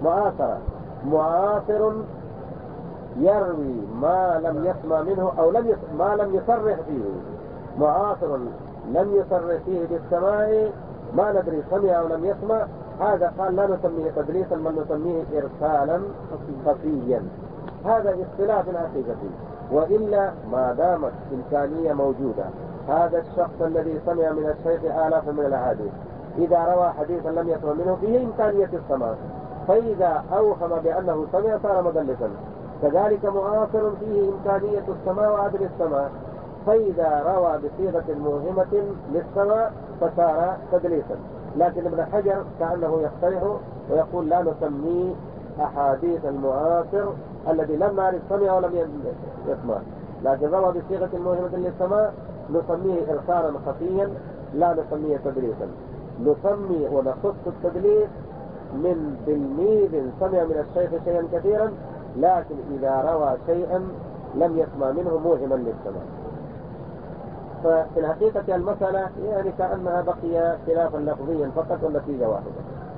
[SPEAKER 1] معاصر يروي ما لم يسمع منه أو ما لم يصرح فيه. معاصر لم يصرح فيه بالسماع، ما ندري سمع أو لم يسمع، هذا قال لا نسميه تدليسا بل نسميه إرسالا خفيا. هذا اختلاف حقيقي. وإلا ما دامت إمكانية موجودة، هذا الشخص الذي سمع من الشيخ آلاف من الأحاديث إذا روى حديثا لم يسمع منه فيه إمكانية السماع، فإذا أوهم بأنه سمع صار مدلسا. كذلك معاصر فيه إمكانية السماع وعدم السماع، فإذا روى بصيغة موهمة للسماع فصار تدليسا. لكن ابن حجر كأنه يقترح ويقول لا نسميه أحاديث المعاصر الذي لم نعرف سمع ولم يسمع، لكن روى بصيغة موهمة للسماع نسميه إرسالا خفيا لا نسميه تدليسا. نسمي ونخص التدليس من تلميذ سمع من الشيخ شيئا كثيرا لكن إذا روى شيئا لم يسمع منه موهما للسماع. ففي الحقيقة المسألة يعني كأنها بقي خلافا لفظيا فقط والنتيجة واحدة.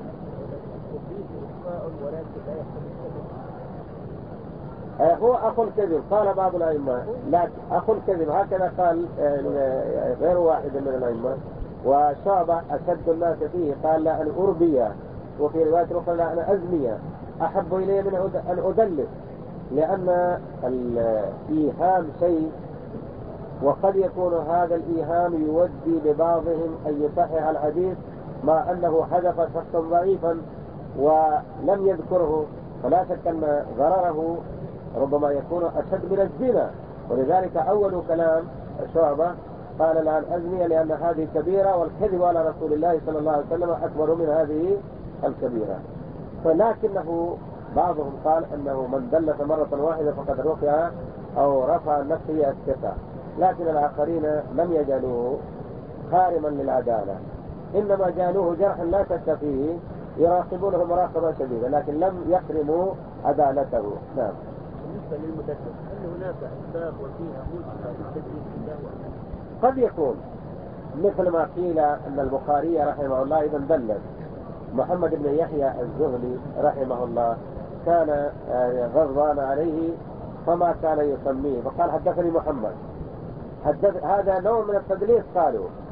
[SPEAKER 1] هو أخو الكذب قال بعض الأئمة، لكن أخو الكذب هكذا قال غير واحد من الأئمة. وشعبة أشد الناس فيه قال لا أن أربية، وفي رواية أخرى لا أن أزنية، أحب إلي من أن أدلس، لأن الإيهام شيء، وقد يكون هذا الإيهام يودي ببعضهم أن يصحح الحديث مع أنه حذف شخصا ضعيفا ولم يذكره، فلا شك أن ضرره ربما يكون أشد من الزنا. ولذلك أول كلام شعبة قال لا أزني لأن هذه كبيرة والكذب على رسول الله صلى الله عليه وسلم أكبر من هذه الكبيرة. فلكنه بعضهم قال أنه من دلس مرة واحدة فقد رفع أو رفع نفسه الثقة، لكن الآخرين لم يجعلوه خارما للعدالة، إنما جعلوه جرحا لا شك فيه يراقبونه مراقبة شديدة، لكن لم يحرموا عدالته. نعم.
[SPEAKER 2] بالنسبة للمدلس هل هناك أسباب وفيها موجبة للتدليس له؟
[SPEAKER 1] قد يكون مثل ما قيل أن البخاري رحمه الله إذا دلس محمد بن يحيى الزهلي رحمه الله كان غضبان عليه فما كان يسميه فقال حدثني محمد. هذا نوع من التدليس قالوا،